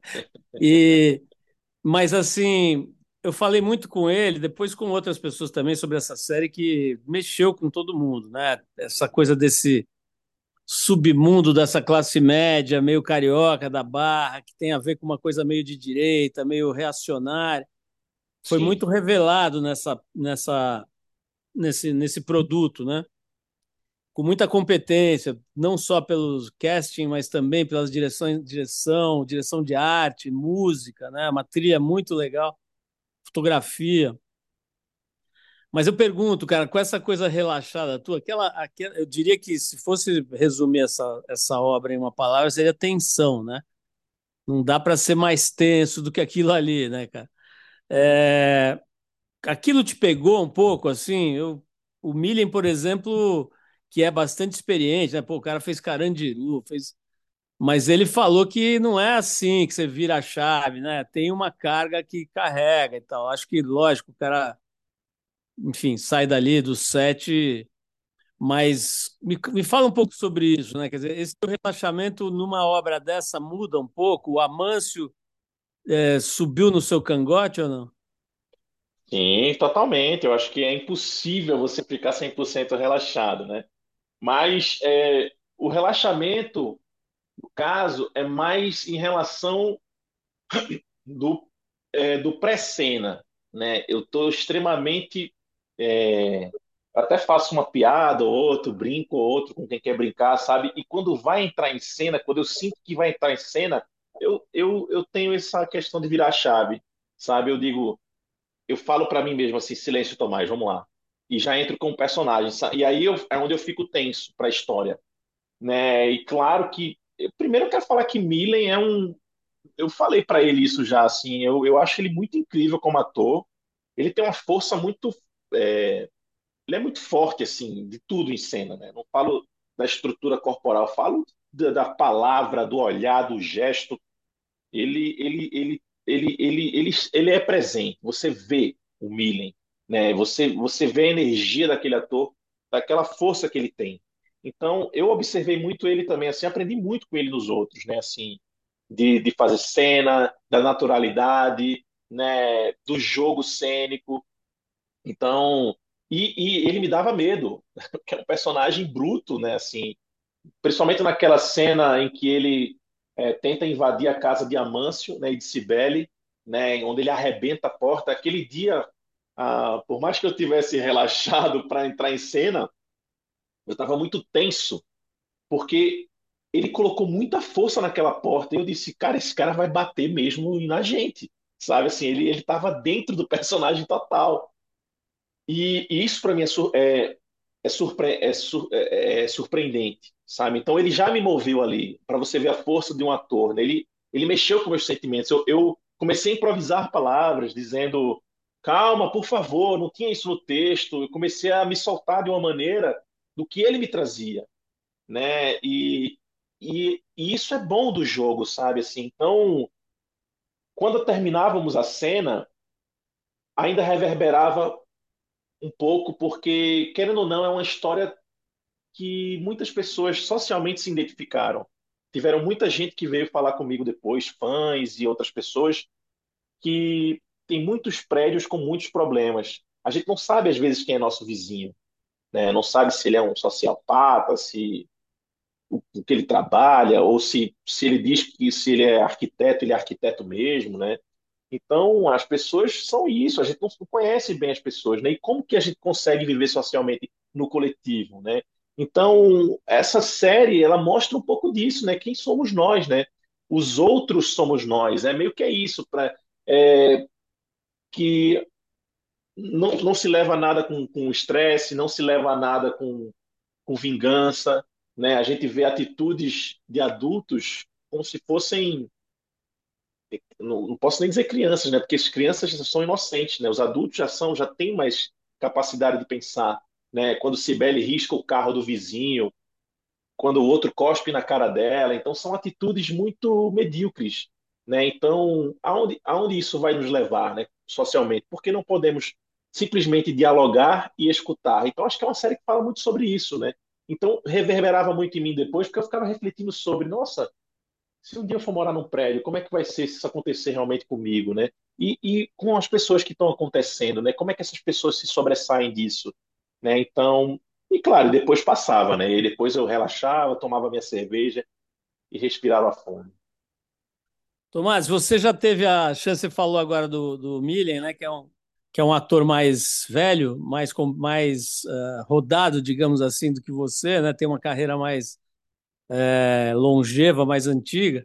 E, mas assim, eu falei muito com ele, depois com outras pessoas também sobre essa série que mexeu com todo mundo, né? Essa coisa desse submundo dessa classe média, meio carioca da Barra, que tem a ver com uma coisa meio de direita, meio reacionária. Foi sim. muito revelado nessa, nessa, nesse, nesse produto, né? Com muita competência, não só pelos casting, mas também pelas direções, direção, direção de arte, música, né? Uma trilha muito legal, fotografia. Mas eu pergunto, cara, com essa coisa relaxada tua, aquela, aquela, eu diria que se fosse resumir essa, essa obra em uma palavra, seria tensão, né? Não dá para ser mais tenso do que aquilo ali, né, cara? É, aquilo te pegou um pouco, assim? Eu, o Millen, por exemplo, que é bastante experiente, né? Pô, o cara fez Carandiru, fez... Mas ele falou que não é assim que você vira a chave, né? Tem uma carga que carrega e tal. Acho que, lógico, o cara, enfim, sai dali do set, mas me, me fala um pouco sobre isso, né? Quer dizer, esse teu relaxamento numa obra dessa muda um pouco? O Amâncio é, subiu no seu cangote ou não? Sim, totalmente. Eu acho que é impossível você ficar cem por cento relaxado, né? Mas é, o relaxamento, no caso, é mais em relação do, é, do pré-cena, né? Eu estou extremamente. é, até faço uma piada ou outro, brinco ou outro com quem quer brincar, sabe? E quando vai entrar em cena, quando eu sinto que vai entrar em cena, eu, eu, eu tenho essa questão de virar chave, sabe? Eu digo, eu falo para mim mesmo assim, silêncio, Tomás, vamos lá. E já entro com o personagem. sa- E aí eu- é onde eu fico tenso para a história, né? E claro que primeiro eu quero falar que Milen é um, eu falei para ele isso já assim, eu, eu acho ele muito incrível como ator. Ele tem uma força muito, é, ele é muito forte assim, de tudo em cena, né? Não falo da estrutura corporal, falo da, da palavra, do olhar, do gesto. Ele, ele, ele, ele, ele, ele, ele é presente. Você vê o Milen, né? Você, você vê a energia daquele ator, daquela força que ele tem. Então, eu observei muito ele também, assim, aprendi muito com ele nos outros, né? Assim, de, de fazer cena, da naturalidade, né? Do jogo cênico. Então, e, e ele me dava medo, que é um personagem bruto, né? Assim, principalmente naquela cena em que ele é, tenta invadir a casa de Amâncio, né, e de Cibele, né, onde ele arrebenta a porta. Aquele dia, ah, por mais que eu tivesse relaxado para entrar em cena, eu estava muito tenso, porque ele colocou muita força naquela porta. E eu disse, cara, esse cara vai bater mesmo na gente, sabe? Assim, ele ele estava dentro do personagem total. E, e isso para mim é, sur- é, é, surpre- é sur- é- é surpreendente, sabe? Então ele já me moveu ali, para você ver a força de um ator, né? Ele, ele mexeu com meus sentimentos. Eu, eu comecei a improvisar palavras, dizendo, calma, por favor, não tinha isso no texto. Eu comecei a me soltar de uma maneira do que ele me trazia, né? E, e, e isso é bom do jogo, sabe? Assim, então, quando terminávamos a cena, ainda reverberava um pouco, porque, querendo ou não, é uma história que muitas pessoas socialmente se identificaram. Tiveram muita gente que veio falar comigo depois, fãs e outras pessoas, que tem muitos prédios com muitos problemas. A gente não sabe, às vezes, quem é nosso vizinho, né? Não sabe se ele é um sociopata, se o, o que ele trabalha, ou se, se ele diz que se ele é arquiteto, ele é arquiteto mesmo, né? Então, as pessoas são isso, a gente não conhece bem as pessoas, né? E como que a gente consegue viver socialmente no coletivo, né? Então, essa série, ela mostra um pouco disso, né? Quem somos nós, né? Os outros somos nós, é meio que é isso, pra, é, que não, não se leva a nada com com estresse, não se leva a nada com, com vingança, né? A gente vê atitudes de adultos como se fossem não, não posso nem dizer crianças, né? Porque as crianças já são inocentes, né? Os adultos já são, já têm mais capacidade de pensar, né? Quando Cibele risca o carro do vizinho, quando o outro cospe na cara dela, então são atitudes muito medíocres, né? Então, aonde, aonde isso vai nos levar, né? Socialmente? Porque não podemos simplesmente dialogar e escutar. Então, acho que é uma série que fala muito sobre isso, né? Então, reverberava muito em mim depois, porque eu ficava refletindo sobre, nossa, se um dia eu for morar num prédio, como é que vai ser se isso acontecer realmente comigo, né? E, e com as pessoas que estão acontecendo, né? Como é que essas pessoas se sobressaem disso, né? Então, e claro, depois passava, né? E depois eu relaxava, tomava minha cerveja e respirava fundo. Tomás, você já teve a chance, você falou agora do, do Millen, né, que é um, que é um ator mais velho, mais, com- mais eh, rodado, digamos assim, do que você, né? Tem uma carreira mais eh, longeva, mais antiga.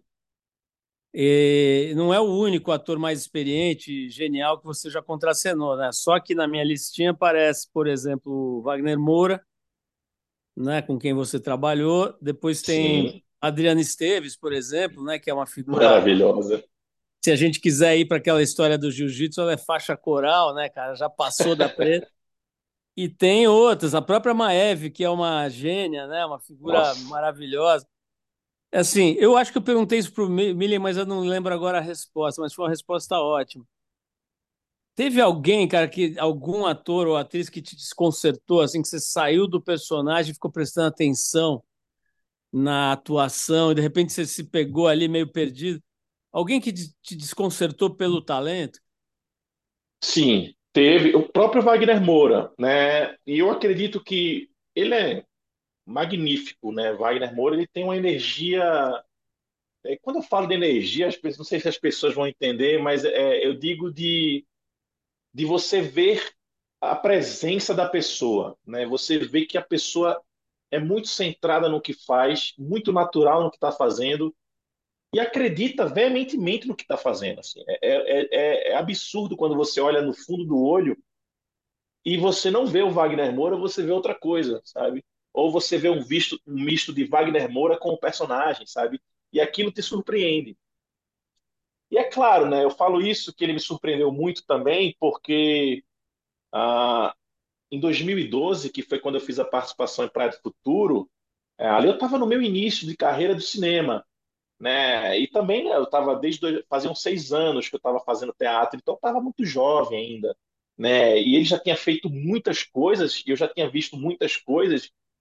E não é o único ator mais experiente, genial que você já contracenou, né? Só que na minha listinha aparece, por exemplo, o Wagner Moura, né, com quem você trabalhou. Depois tem Sim, Adriana Esteves, por exemplo, né, que é uma figura. maravilhosa. Se a gente quiser ir para aquela história do jiu-jitsu, ela é faixa coral, né, cara? Já passou da preta. E tem outras, a própria Maeve, que é uma gênia, né, uma figura Nossa. maravilhosa. É assim, eu acho que eu perguntei isso pro Mi- Millen, mas eu não lembro agora a resposta, mas foi uma resposta ótima. Teve alguém, cara, que algum ator ou atriz que te desconcertou, assim, que você saiu do personagem e ficou prestando atenção na atuação e de repente você se pegou ali meio perdido? Alguém que te te desconcertou pelo talento? Sim, teve o próprio Wagner Moura, né? E eu acredito que ele é magnífico, né? Wagner Moura, ele tem uma energia. É, quando eu falo de energia, as pessoas, não sei se as pessoas vão entender, mas é, eu digo de, de você ver a presença da pessoa, né? Você vê que a pessoa é muito centrada no que faz, muito natural no que está fazendo e acredita veementemente no que está fazendo. Assim. É, é, é, é absurdo quando você olha no fundo do olho e você não vê o Wagner Moura, você vê outra coisa, sabe? Ou você vê um, visto, um misto de Wagner Moura com o personagem, sabe? E aquilo te surpreende. E é claro, né? Eu falo isso que ele me surpreendeu muito também, porque ah, em dois mil e doze, que foi quando eu fiz a participação em Praia do Futuro, é, ali eu estava no meu início de carreira do cinema, né? E também né, eu estava desde dois- faziam seis anos que eu estava fazendo teatro, então eu estava muito jovem ainda, né? E ele já tinha feito muitas coisas, e eu já tinha visto muitas coisas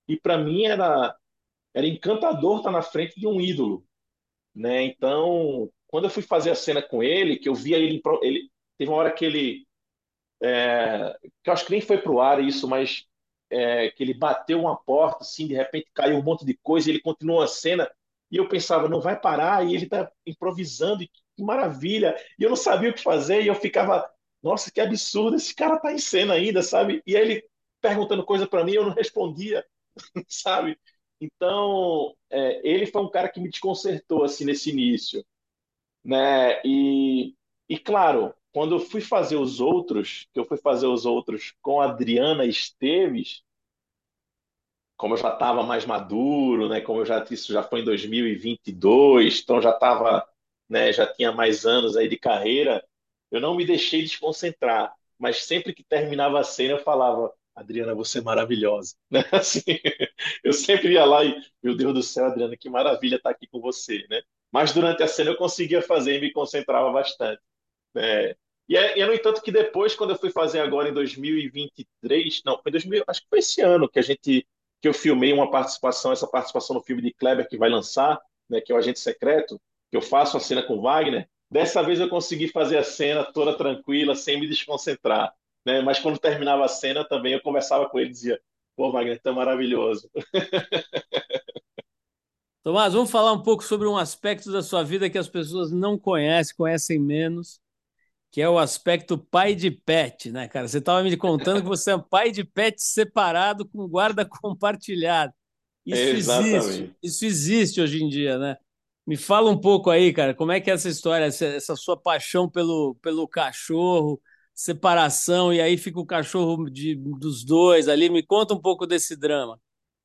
E para mim era, era encantador estar na frente de um ídolo, né? Então, quando eu fui fazer a cena com ele, que eu via ele, impro- ele teve uma hora que ele, é, que eu acho que nem foi pro ar isso, mas é, que ele bateu uma porta, assim, de repente caiu um monte de coisa, e ele continuou a cena, e eu pensava, não vai parar, e ele tá improvisando, e que maravilha, e eu não sabia o que fazer, e eu ficava, nossa, que absurdo, esse cara tá em cena ainda, sabe? E aí ele perguntando coisa para mim, eu não respondia, sabe? Então, é, ele foi um cara que me desconcertou, assim, nesse início, né? E, e claro, quando eu fui fazer os outros, que eu fui fazer os outros com a Adriana Esteves, como eu já estava mais maduro, né? Como eu já isso já foi em dois mil e vinte e dois, então já estava, né? Já tinha mais anos aí de carreira. Eu não me deixei desconcentrar, mas sempre que terminava a cena eu falava: Adriana, você é maravilhosa, né? Assim, eu sempre ia lá e, meu Deus do céu, Adriana, que maravilha estar aqui com você, né? Mas durante a cena eu conseguia fazer e me concentrava bastante, né? E é, e é, no entanto, que depois, quando eu fui fazer agora em dois mil e vinte e três, não, foi dois mil, acho que foi esse ano que a gente, que eu filmei uma participação, essa participação no filme de Kleber que vai lançar, né, que é o Agente Secreto, que eu faço a cena com Wagner. Dessa vez eu consegui fazer a cena toda tranquila, sem me desconcentrar, né? Mas quando terminava a cena também eu conversava com ele e dizia: Pô, Wagner, tá maravilhoso. Tomás, vamos falar um pouco sobre um aspecto da sua vida que as pessoas não conhecem, conhecem menos, que é o aspecto pai de pet, né, cara? Você estava me contando que você é um pai de pet separado com guarda compartilhada. Isso existe, Exatamente. isso existe hoje em dia, né? Me fala um pouco aí, cara, como é que é essa história, essa, essa sua paixão pelo, pelo cachorro, separação, e aí fica o cachorro de, dos dois ali. Me conta um pouco desse drama.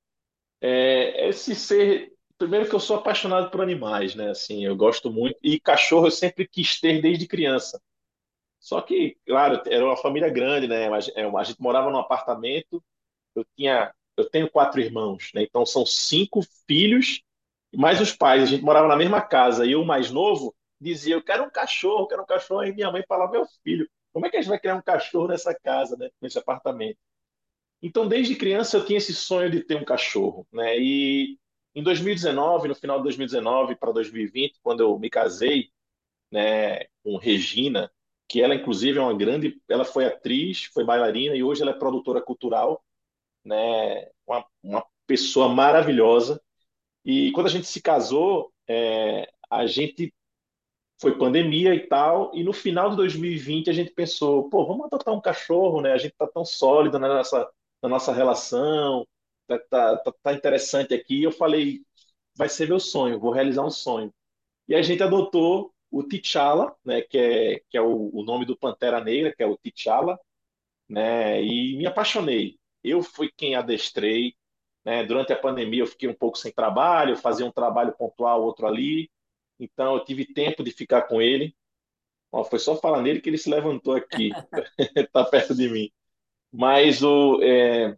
É, esse ser. Primeiro que eu sou apaixonado por animais, né? Assim, eu gosto muito. E cachorro eu sempre quis ter desde criança. Só que, claro, era uma família grande, né? Mas, é, a gente morava num apartamento. Eu tinha, eu tenho quatro irmãos, né? Então são cinco filhos mais os pais. A gente morava na mesma casa. E o mais novo dizia: Eu quero um cachorro, eu quero um cachorro. Aí minha mãe falava: Meu filho, como é que a gente vai criar um cachorro nessa casa, né? Nesse apartamento? Então, desde criança, eu tinha esse sonho de ter um cachorro, né? E em dois mil e dezenove, no final de dois mil e dezenove para dois mil e vinte, quando eu me casei, né, com Regina, que ela inclusive é uma grande, ela foi atriz, foi bailarina e hoje ela é produtora cultural, né, uma, uma pessoa maravilhosa. E quando a gente se casou, é, a gente foi pandemia e tal, e no final de dois mil e vinte a gente pensou, pô, vamos adotar um cachorro, né? A gente tá tão sólido na nossa, na nossa relação, tá, tá, tá, tá interessante aqui. E eu falei, vai ser meu sonho, vou realizar um sonho. E a gente adotou o T'Challa, né? Que é, que é o, o nome do Pantera Negra, que é o T'Challa, né? E me apaixonei. Eu fui quem adestrei, né? Durante a pandemia eu fiquei um pouco sem trabalho, fazia um trabalho pontual, outro ali. Então eu tive tempo de ficar com ele. Ó, foi só falar nele que ele se levantou aqui, tá perto de mim. Mas o, é,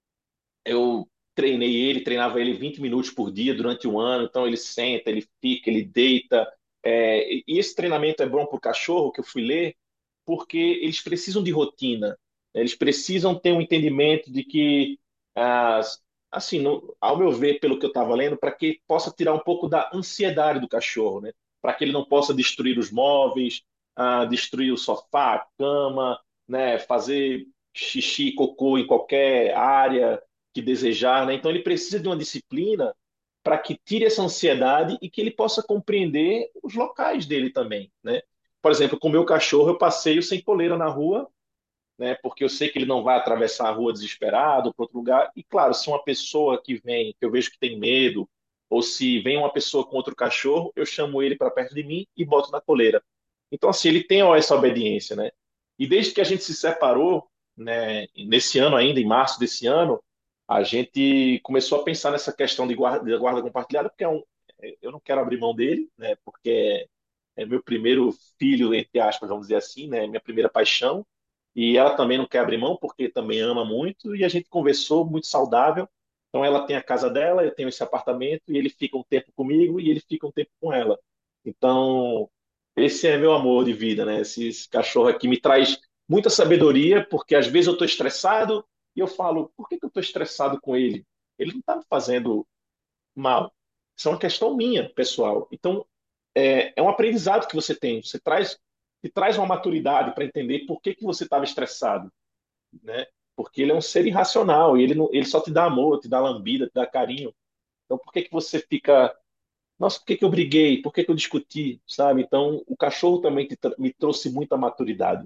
eu treinei ele, treinava ele vinte minutos por dia durante um ano. Então ele senta, ele fica, ele deita. É, e esse treinamento é bom para o cachorro, que eu fui ler, porque eles precisam de rotina. Né? Eles precisam ter um entendimento de que, ah, assim, no- ao meu ver, pelo que eu estava lendo, para que possa tirar um pouco da ansiedade do cachorro, né? Para que ele não possa destruir os móveis, ah, destruir o sofá, a cama, né? Fazer xixi, cocô em qualquer área que desejar, né? Então ele precisa de uma disciplina para que tire essa ansiedade e que ele possa compreender os locais dele também, né? Por exemplo, com o meu cachorro, eu passeio sem coleira na rua, né? Porque eu sei que ele não vai atravessar a rua desesperado para outro lugar. E claro, se uma pessoa que vem, que eu vejo que tem medo, ou se vem uma pessoa com outro cachorro, eu chamo ele para perto de mim e boto na coleira. Então, assim, ele tem ó, essa obediência, né? E desde que a gente se separou, né, nesse ano ainda, em março desse ano, a gente começou a pensar nessa questão de guarda, de guarda compartilhada, porque é um, eu não quero abrir mão dele, né? Porque é meu primeiro filho, entre aspas, vamos dizer assim, né? Minha primeira paixão. E ela também não quer abrir mão, porque também ama muito. E a gente conversou muito saudável. Então ela tem a casa dela, eu tenho esse apartamento, e ele fica um tempo comigo e ele fica um tempo com ela. Então, esse é meu amor de vida, né? Esse, esse cachorro aqui me traz muita sabedoria, porque às vezes eu estou estressado e eu falo, por que que eu estou estressado com ele? ele não está me fazendo mal. Isso é uma questão minha, pessoal. Então, é, é um aprendizado que você tem. Você traz, te traz uma maturidade para entender por que, que você estava estressado, né? Porque ele é um ser irracional e ele, não, ele só te dá amor, te dá lambida, te dá carinho. Então, por que, que você fica. Nossa, por que, que eu briguei? Por que, que eu discuti? Sabe? Então, o cachorro também te tra- me trouxe muita maturidade.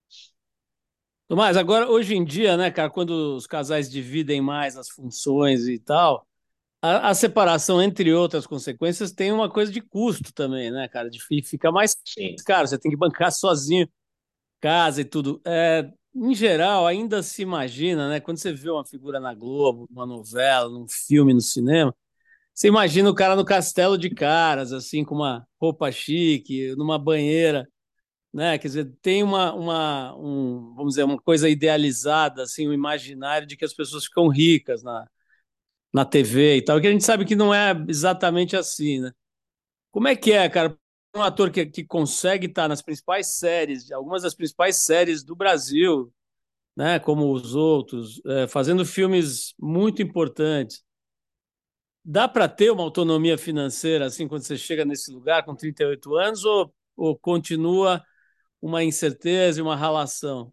Tomás, agora, hoje em dia, né, cara, quando os casais dividem mais as funções e tal, a, a separação, entre outras consequências, tem uma coisa de custo também, né, cara? De, fi- fica mais Sim. caro, você tem que bancar sozinho casa e tudo. É, em geral, ainda se imagina, né, quando você vê uma figura na Globo, numa novela, num filme, no cinema, você imagina o cara no castelo de caras, assim, com uma roupa chique, numa banheira, né? Quer dizer, tem uma, uma um, vamos dizer, uma coisa idealizada, assim, um imaginário de que as pessoas ficam ricas na, na T V e tal, que a gente sabe que não é exatamente assim, né? Como é que é, cara? Um ator que, que consegue estar nas principais séries, algumas das principais séries do Brasil, né? Como os outros, é, fazendo filmes muito importantes. Dá para ter uma autonomia financeira assim quando você chega nesse lugar com trinta e oito anos ou, ou continua uma incerteza e uma ralação?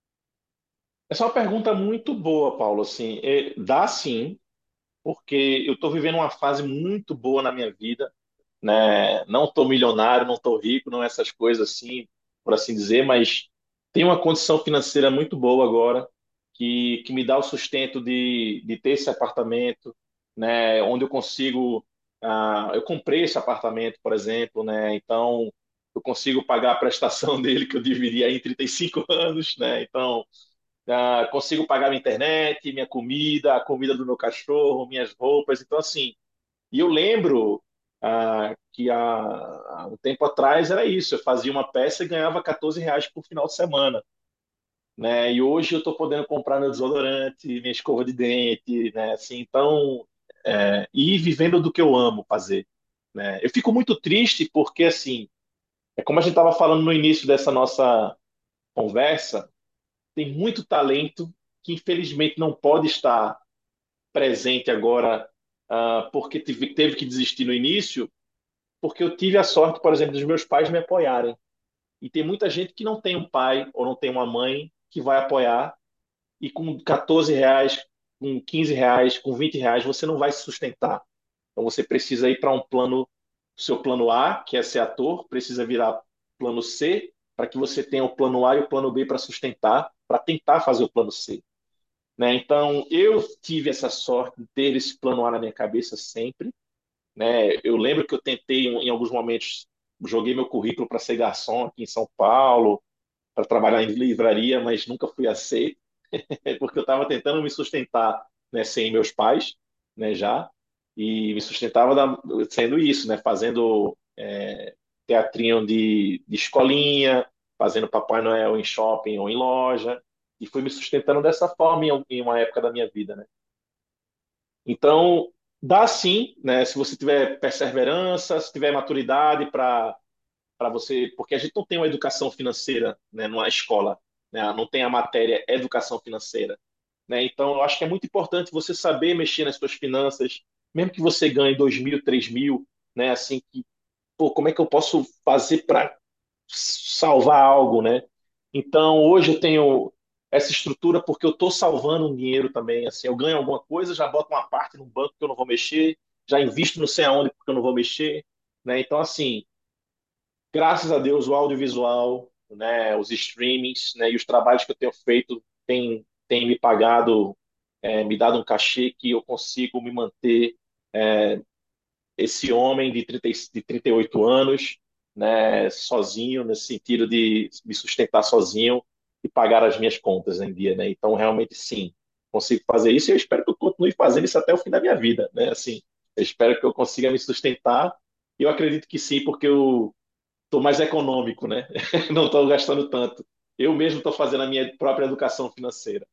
Essa é uma pergunta muito boa, Paulo. Assim, é, dá sim, porque eu estou vivendo uma fase muito boa na minha vida, né? Não estou milionário, não estou rico, não essas coisas assim, por assim dizer, mas tenho uma condição financeira muito boa agora, que, que me dá o sustento de, de ter esse apartamento, né? Onde eu consigo, ah, eu comprei esse apartamento, por exemplo, né? Então eu consigo pagar a prestação dele que eu dividi aí em trinta e cinco anos, né? Então ah, consigo pagar minha internet, minha comida, a comida do meu cachorro, minhas roupas. Então, assim, e eu lembro ah, que há, há um tempo atrás era isso. Eu fazia uma peça e ganhava quatorze reais por final de semana, né? E hoje eu estou podendo comprar meu desodorante, minha escova de dente, né? Assim, então, é, e vivendo do que eu amo fazer, né? Eu fico muito triste porque, assim, é como a gente estava falando no início dessa nossa conversa, tem muito talento que infelizmente não pode estar presente agora, ah, porque tive, teve que desistir no início, porque eu tive a sorte, por exemplo, dos meus pais me apoiarem. E tem muita gente que não tem um pai ou não tem uma mãe que vai apoiar, e com quatorze reais, com quinze reais, com vinte reais, você não vai se sustentar. Então você precisa ir para um plano, seu plano A, que é ser ator, precisa virar plano C, para que você tenha o plano A e o plano B para sustentar, para tentar fazer o plano C. Né? Então, eu tive essa sorte de ter esse plano A na minha cabeça sempre. Né? Eu lembro que eu tentei, em alguns momentos, joguei meu currículo para ser garçom aqui em São Paulo, para trabalhar em livraria, mas nunca fui aceito, porque eu estava tentando me sustentar, né, sem meus pais, né, já, e me sustentava da, sendo isso, né, fazendo é, teatrinho de, de escolinha, fazendo Papai Noel em shopping ou em loja, e fui me sustentando dessa forma em, em uma época da minha vida, né. Então, dá sim, né, se você tiver perseverança, se tiver maturidade para para você, porque a gente não tem uma educação financeira, né, numa escola, né, não tem a matéria educação financeira, né? Então, eu acho que é muito importante você saber mexer nas suas finanças, mesmo que você ganhe dois mil, três mil, né? Assim, que, pô, como é que eu posso fazer para salvar algo, né? Então, hoje eu tenho essa estrutura porque eu estou salvando um dinheiro também. Assim, eu ganho alguma coisa, já boto uma parte no banco que eu não vou mexer, já invisto não sei aonde porque eu não vou mexer, né? Então, assim, graças a Deus, o audiovisual, né, os streamings, né, e os trabalhos que eu tenho feito têm, têm me pagado, é, me dado um cachê que eu consigo me manter esse homem de, trinta, e- de trinta e oito anos, né, sozinho, nesse sentido de me sustentar sozinho e pagar as minhas contas em dia, né? Então, realmente, sim, consigo fazer isso e eu espero que eu continue fazendo isso até o fim da minha vida, né? Assim, eu espero que eu consiga me sustentar e eu acredito que sim, porque eu estou mais econômico, né? Não estou gastando tanto. Eu mesmo estou fazendo a minha própria educação financeira.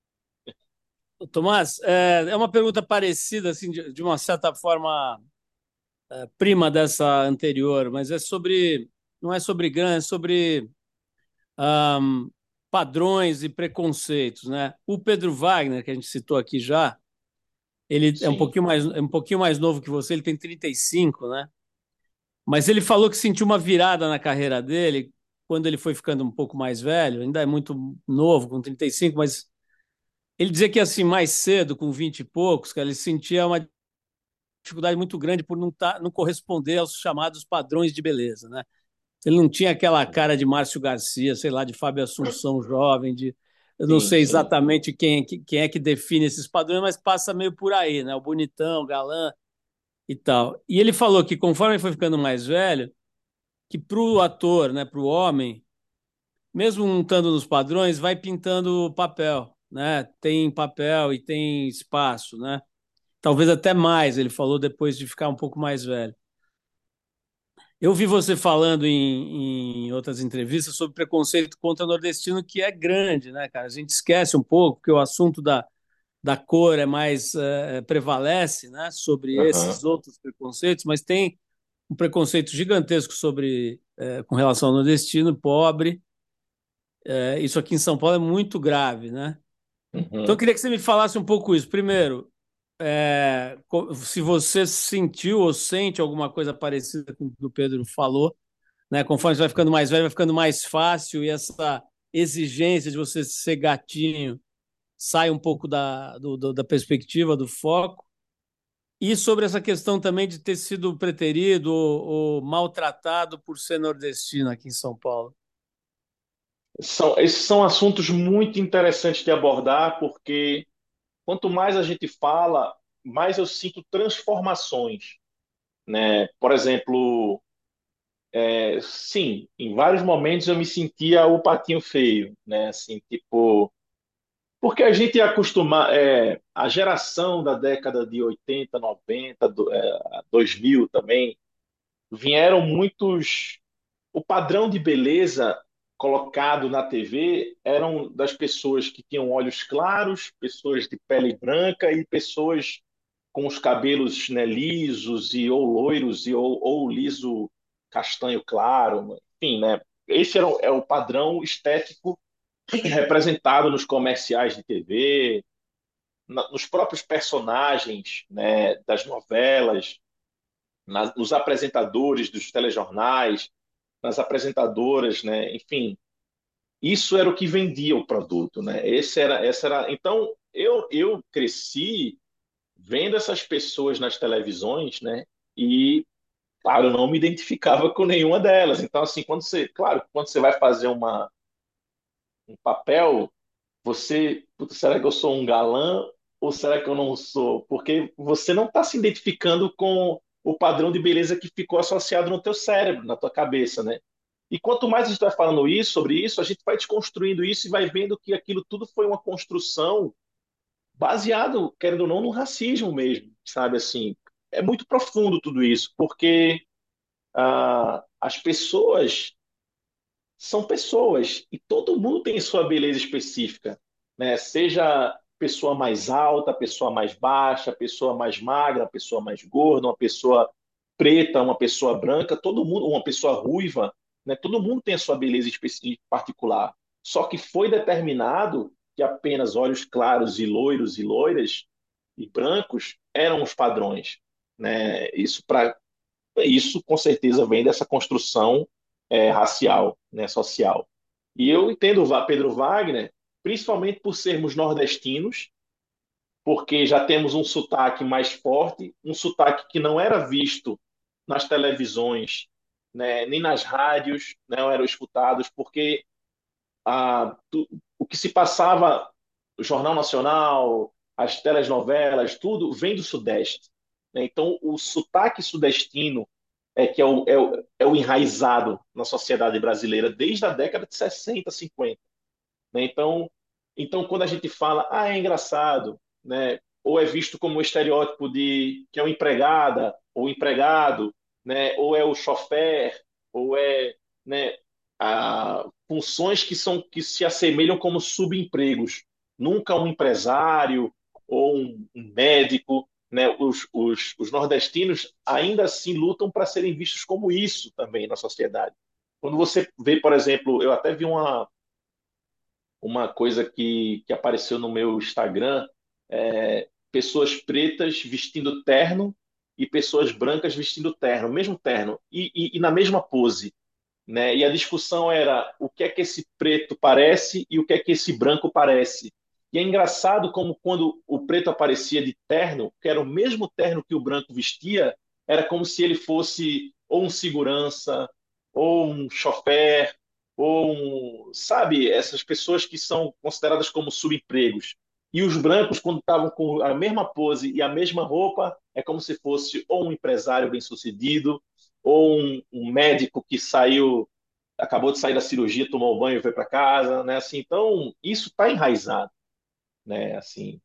Tomás, é, é uma pergunta parecida, assim, de, de uma certa forma, é, prima dessa anterior, mas é sobre, não é sobre grana, é sobre ahm, padrões e preconceitos, né? O Pedro Wagner, que a gente citou aqui já, Ele é um sim. pouquinho mais, é um pouquinho mais novo que você, ele tem trinta e cinco, né? Mas ele falou que sentiu uma virada na carreira dele quando ele foi ficando um pouco mais velho, ainda é muito novo, com trinta e cinco, mas ele dizia que assim, mais cedo, com vinte e poucos, cara, ele sentia uma dificuldade muito grande por não, tá, não corresponder aos chamados padrões de beleza, né? Ele não tinha aquela cara de Márcio Garcia, sei lá, de Fábio Assunção jovem, de eu não Sim, sei sim. exatamente quem, quem é que define esses padrões, mas passa meio por aí, né? O bonitão, o galã e tal. E ele falou que conforme ele foi ficando mais velho, que para o ator, né, para o homem, mesmo não estando nos padrões, vai pintando papel, né? Tem papel e tem espaço, né? Talvez até mais, ele falou depois de ficar um pouco mais velho. Eu vi você falando em, em outras entrevistas sobre preconceito contra nordestino, que é grande, né, cara? A gente esquece um pouco que o assunto da, da cor é mais eh, prevalece, né, sobre Aham. esses outros preconceitos, mas tem um preconceito gigantesco sobre eh, com relação ao nordestino pobre. Eh, isso aqui em São Paulo é muito grave, né? Então eu Uhum. queria que você me falasse um pouco isso. Primeiro, eh, co- se você sentiu ou sente alguma coisa parecida com o que o Pedro falou, né? Conforme você vai ficando mais velho, vai ficando mais fácil e essa exigência de você ser gatinho sai um pouco da, do, do- da perspectiva, do foco. E sobre essa questão também de ter sido preterido ou, ou maltratado por ser nordestino aqui em São Paulo. São, esses são assuntos muito interessantes de abordar, porque quanto mais a gente fala, mais eu sinto transformações, né? Por exemplo, é, sim, em vários momentos eu me sentia o patinho feio, né? Assim, tipo, porque a gente é acostumar, é, a geração da década de oitenta, noventa, do, é, dois mil também, vieram muitos. O padrão de beleza colocado na T V eram das pessoas que tinham olhos claros, pessoas de pele branca e pessoas com os cabelos, né, lisos e ou loiros e ou, ou liso castanho claro, enfim, né? Esse era o, é o padrão estético representado nos comerciais de T V, na, nos próprios personagens, né, das novelas, nas, nos apresentadores dos telejornais, nas apresentadoras, né? Enfim, isso era o que vendia o produto, né? Esse era, essa era. Então, eu eu cresci vendo essas pessoas nas televisões, né? E claro, eu não me identificava com nenhuma delas. Então, assim, quando você, claro, quando você vai fazer uma, um papel, você, putz, será que eu sou um galã ou será que eu não sou? Porque você não está se identificando com o padrão de beleza que ficou associado no teu cérebro, na tua cabeça, né? E quanto mais a gente vai falando isso, sobre isso, a gente vai desconstruindo isso e vai vendo que aquilo tudo foi uma construção baseado, querendo ou não, no racismo mesmo, sabe? Assim, é muito profundo tudo isso, porque ah, as pessoas são pessoas e todo mundo tem sua beleza específica, né? Seja pessoa mais alta, pessoa mais baixa, pessoa mais magra, pessoa mais gorda, uma pessoa preta, uma pessoa branca, todo mundo, uma pessoa ruiva, né? Todo mundo tem a sua beleza específica particular. Só que foi determinado que apenas olhos claros e loiros e loiras e brancos eram os padrões, né? Isso para isso com certeza vem dessa construção é, racial, né, social. E eu entendo o Pedro Wagner, principalmente por sermos nordestinos, porque já temos um sotaque mais forte, um sotaque que não era visto nas televisões, né, nem nas rádios, não eram escutados, porque a, tu, o que se passava, o Jornal Nacional, as telenovelas, tudo vem do Sudeste. Né? Então, o sotaque sudestino é que é o, é, o, é o enraizado na sociedade brasileira desde a década de sessenta, cinquenta. Né? Então, então, quando a gente fala, ah, é engraçado, né? Ou é visto como um estereótipo de que é uma empregada, ou empregado, né? Ou é o chofer, ou é, né? A, funções que são que se assemelham como subempregos. Nunca um empresário ou um, um médico, né? Os, os, os nordestinos ainda assim lutam para serem vistos como isso também na sociedade. Quando você vê, por exemplo, eu até vi uma uma coisa que, que apareceu no meu Instagram. pessoas pretas vestindo terno e pessoas brancas vestindo terno, o mesmo terno, e, e, e na mesma pose, né? E a discussão era o que é que esse preto parece e o que é que esse branco parece. E é engraçado como quando o preto aparecia de terno, que era o mesmo terno que o branco vestia, era como se ele fosse ou um segurança, ou um chofer, ou um, sabe, essas pessoas que são consideradas como subempregos. E os brancos, quando estavam com a mesma pose e a mesma roupa, é como se fosse ou um empresário bem-sucedido, ou um, um médico que saiu, acabou de sair da cirurgia, tomou banho e foi para casa, né? Assim, então, isso está enraizado, né? Assim,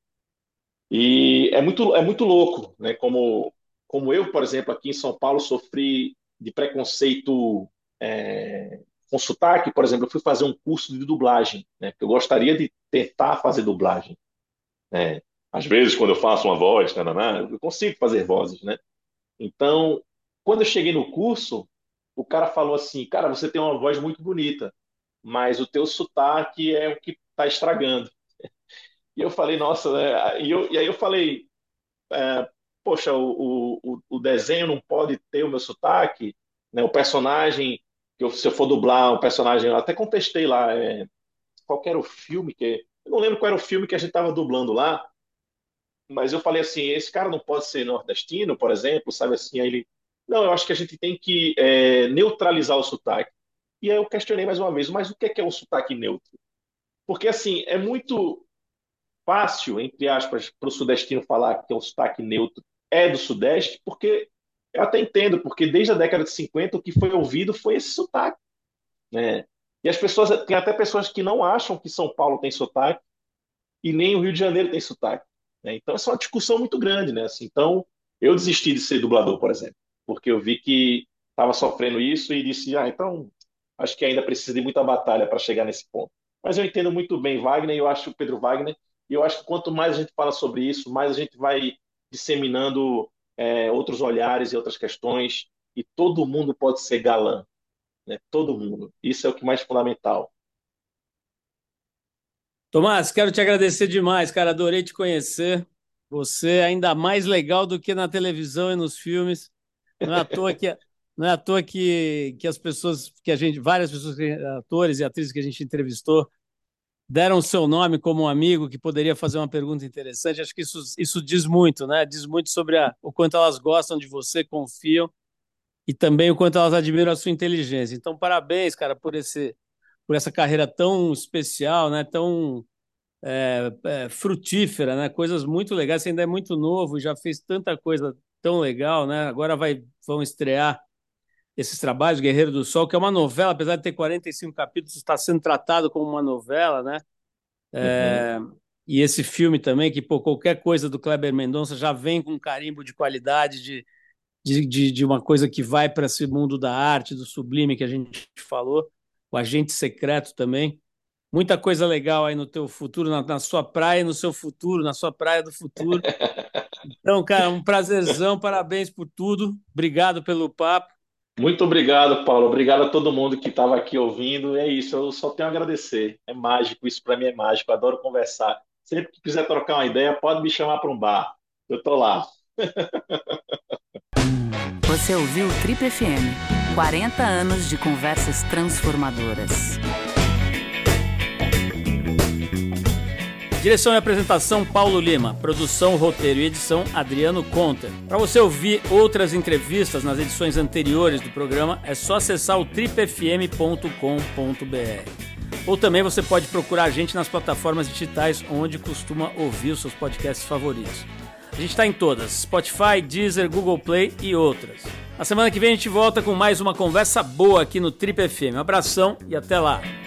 e é muito, é muito louco, né? Como, como eu, por exemplo, aqui em São Paulo, sofri de preconceito é, com sotaque. Por exemplo, eu fui fazer um curso de dublagem, né? Porque eu gostaria de tentar fazer dublagem, né? Às vezes, quando eu faço uma voz, tananá, eu consigo fazer vozes, né? Então, quando eu cheguei no curso, o cara falou assim, cara, você tem uma voz muito bonita, mas o teu sotaque é o que está estragando. E eu falei, nossa, né? E, eu, e aí eu falei, é, poxa, o, o, o desenho não pode ter o meu sotaque, né? O personagem, que eu, se eu for dublar um personagem, eu até contestei lá, é, qual que era o filme que... Eu não lembro qual era o filme que a gente estava dublando lá, mas eu falei assim, esse cara não pode ser nordestino, por exemplo, sabe assim? Aí ele, não, eu acho que a gente tem que é, neutralizar o sotaque. E aí eu questionei mais uma vez, mas o que é, que é um sotaque neutro? Porque assim, é muito fácil, entre aspas, para o sudestino falar que é um sotaque neutro é do Sudeste, porque eu até entendo, porque desde a década de cinquenta o que foi ouvido foi esse sotaque, né? E as pessoas, tem até pessoas que não acham que São Paulo tem sotaque e nem o Rio de Janeiro tem sotaque, né? Então essa é uma discussão muito grande, né? Assim, então eu desisti de ser dublador, por exemplo, porque eu vi que estava sofrendo isso e disse, ah, então acho que ainda precisa de muita batalha para chegar nesse ponto. Mas eu entendo muito bem Wagner, eu acho o Pedro Wagner, e eu acho que quanto mais a gente fala sobre isso, mais a gente vai disseminando é, outros olhares e outras questões, e todo mundo pode ser galã, né? Todo mundo. Isso é o que mais fundamental. Tomás, quero te agradecer demais, cara. Adorei te conhecer. Você é ainda mais legal do que na televisão e nos filmes. Não é à toa que, não é à toa que, que as pessoas, que a gente, várias pessoas, atores e atrizes que a gente entrevistou, deram o seu nome como um amigo que poderia fazer uma pergunta interessante. Acho que isso, isso diz muito, né? Diz muito sobre a, o quanto elas gostam de você, confiam, e também o quanto elas admiram a sua inteligência. Então, parabéns, cara, por esse, por essa carreira tão especial, né? Tão é, é, frutífera, né? Coisas muito legais. Você ainda é muito novo e já fez tanta coisa tão legal, né? Agora vai, vão estrear esses trabalhos, Guerreiro do Sol, que é uma novela, apesar de ter quarenta e cinco capítulos, está sendo tratado como uma novela, né? Uhum. É, e esse filme também, que pô, qualquer coisa do Kleber Mendonça já vem com um carimbo de qualidade, de, de, de, de uma coisa que vai para esse mundo da arte, do sublime que a gente falou, o Agente Secreto também. Muita coisa legal aí no teu futuro, na, na sua praia, no seu futuro, na sua praia do futuro. Então, cara, um prazerzão, parabéns por tudo, obrigado pelo papo. Muito obrigado, Paulo. Obrigado a todo mundo que estava aqui ouvindo. É isso, eu só tenho a agradecer. É mágico, isso para mim é mágico. Eu adoro conversar. Sempre que quiser trocar uma ideia, pode me chamar para um bar. Eu tô lá. Você ouviu o Trip F M, quarenta anos de conversas transformadoras. Direção e apresentação Paulo Lima, produção, roteiro e edição Adriano Conter. Para você ouvir outras entrevistas nas edições anteriores do programa, é só acessar o trip f m ponto com ponto b r. Ou também você pode procurar a gente nas plataformas digitais onde costuma ouvir os seus podcasts favoritos. A gente está em todas, Spotify, Deezer, Google Play e outras. Na semana que vem a gente volta com mais uma conversa boa aqui no Trip F M. Um abração e até lá!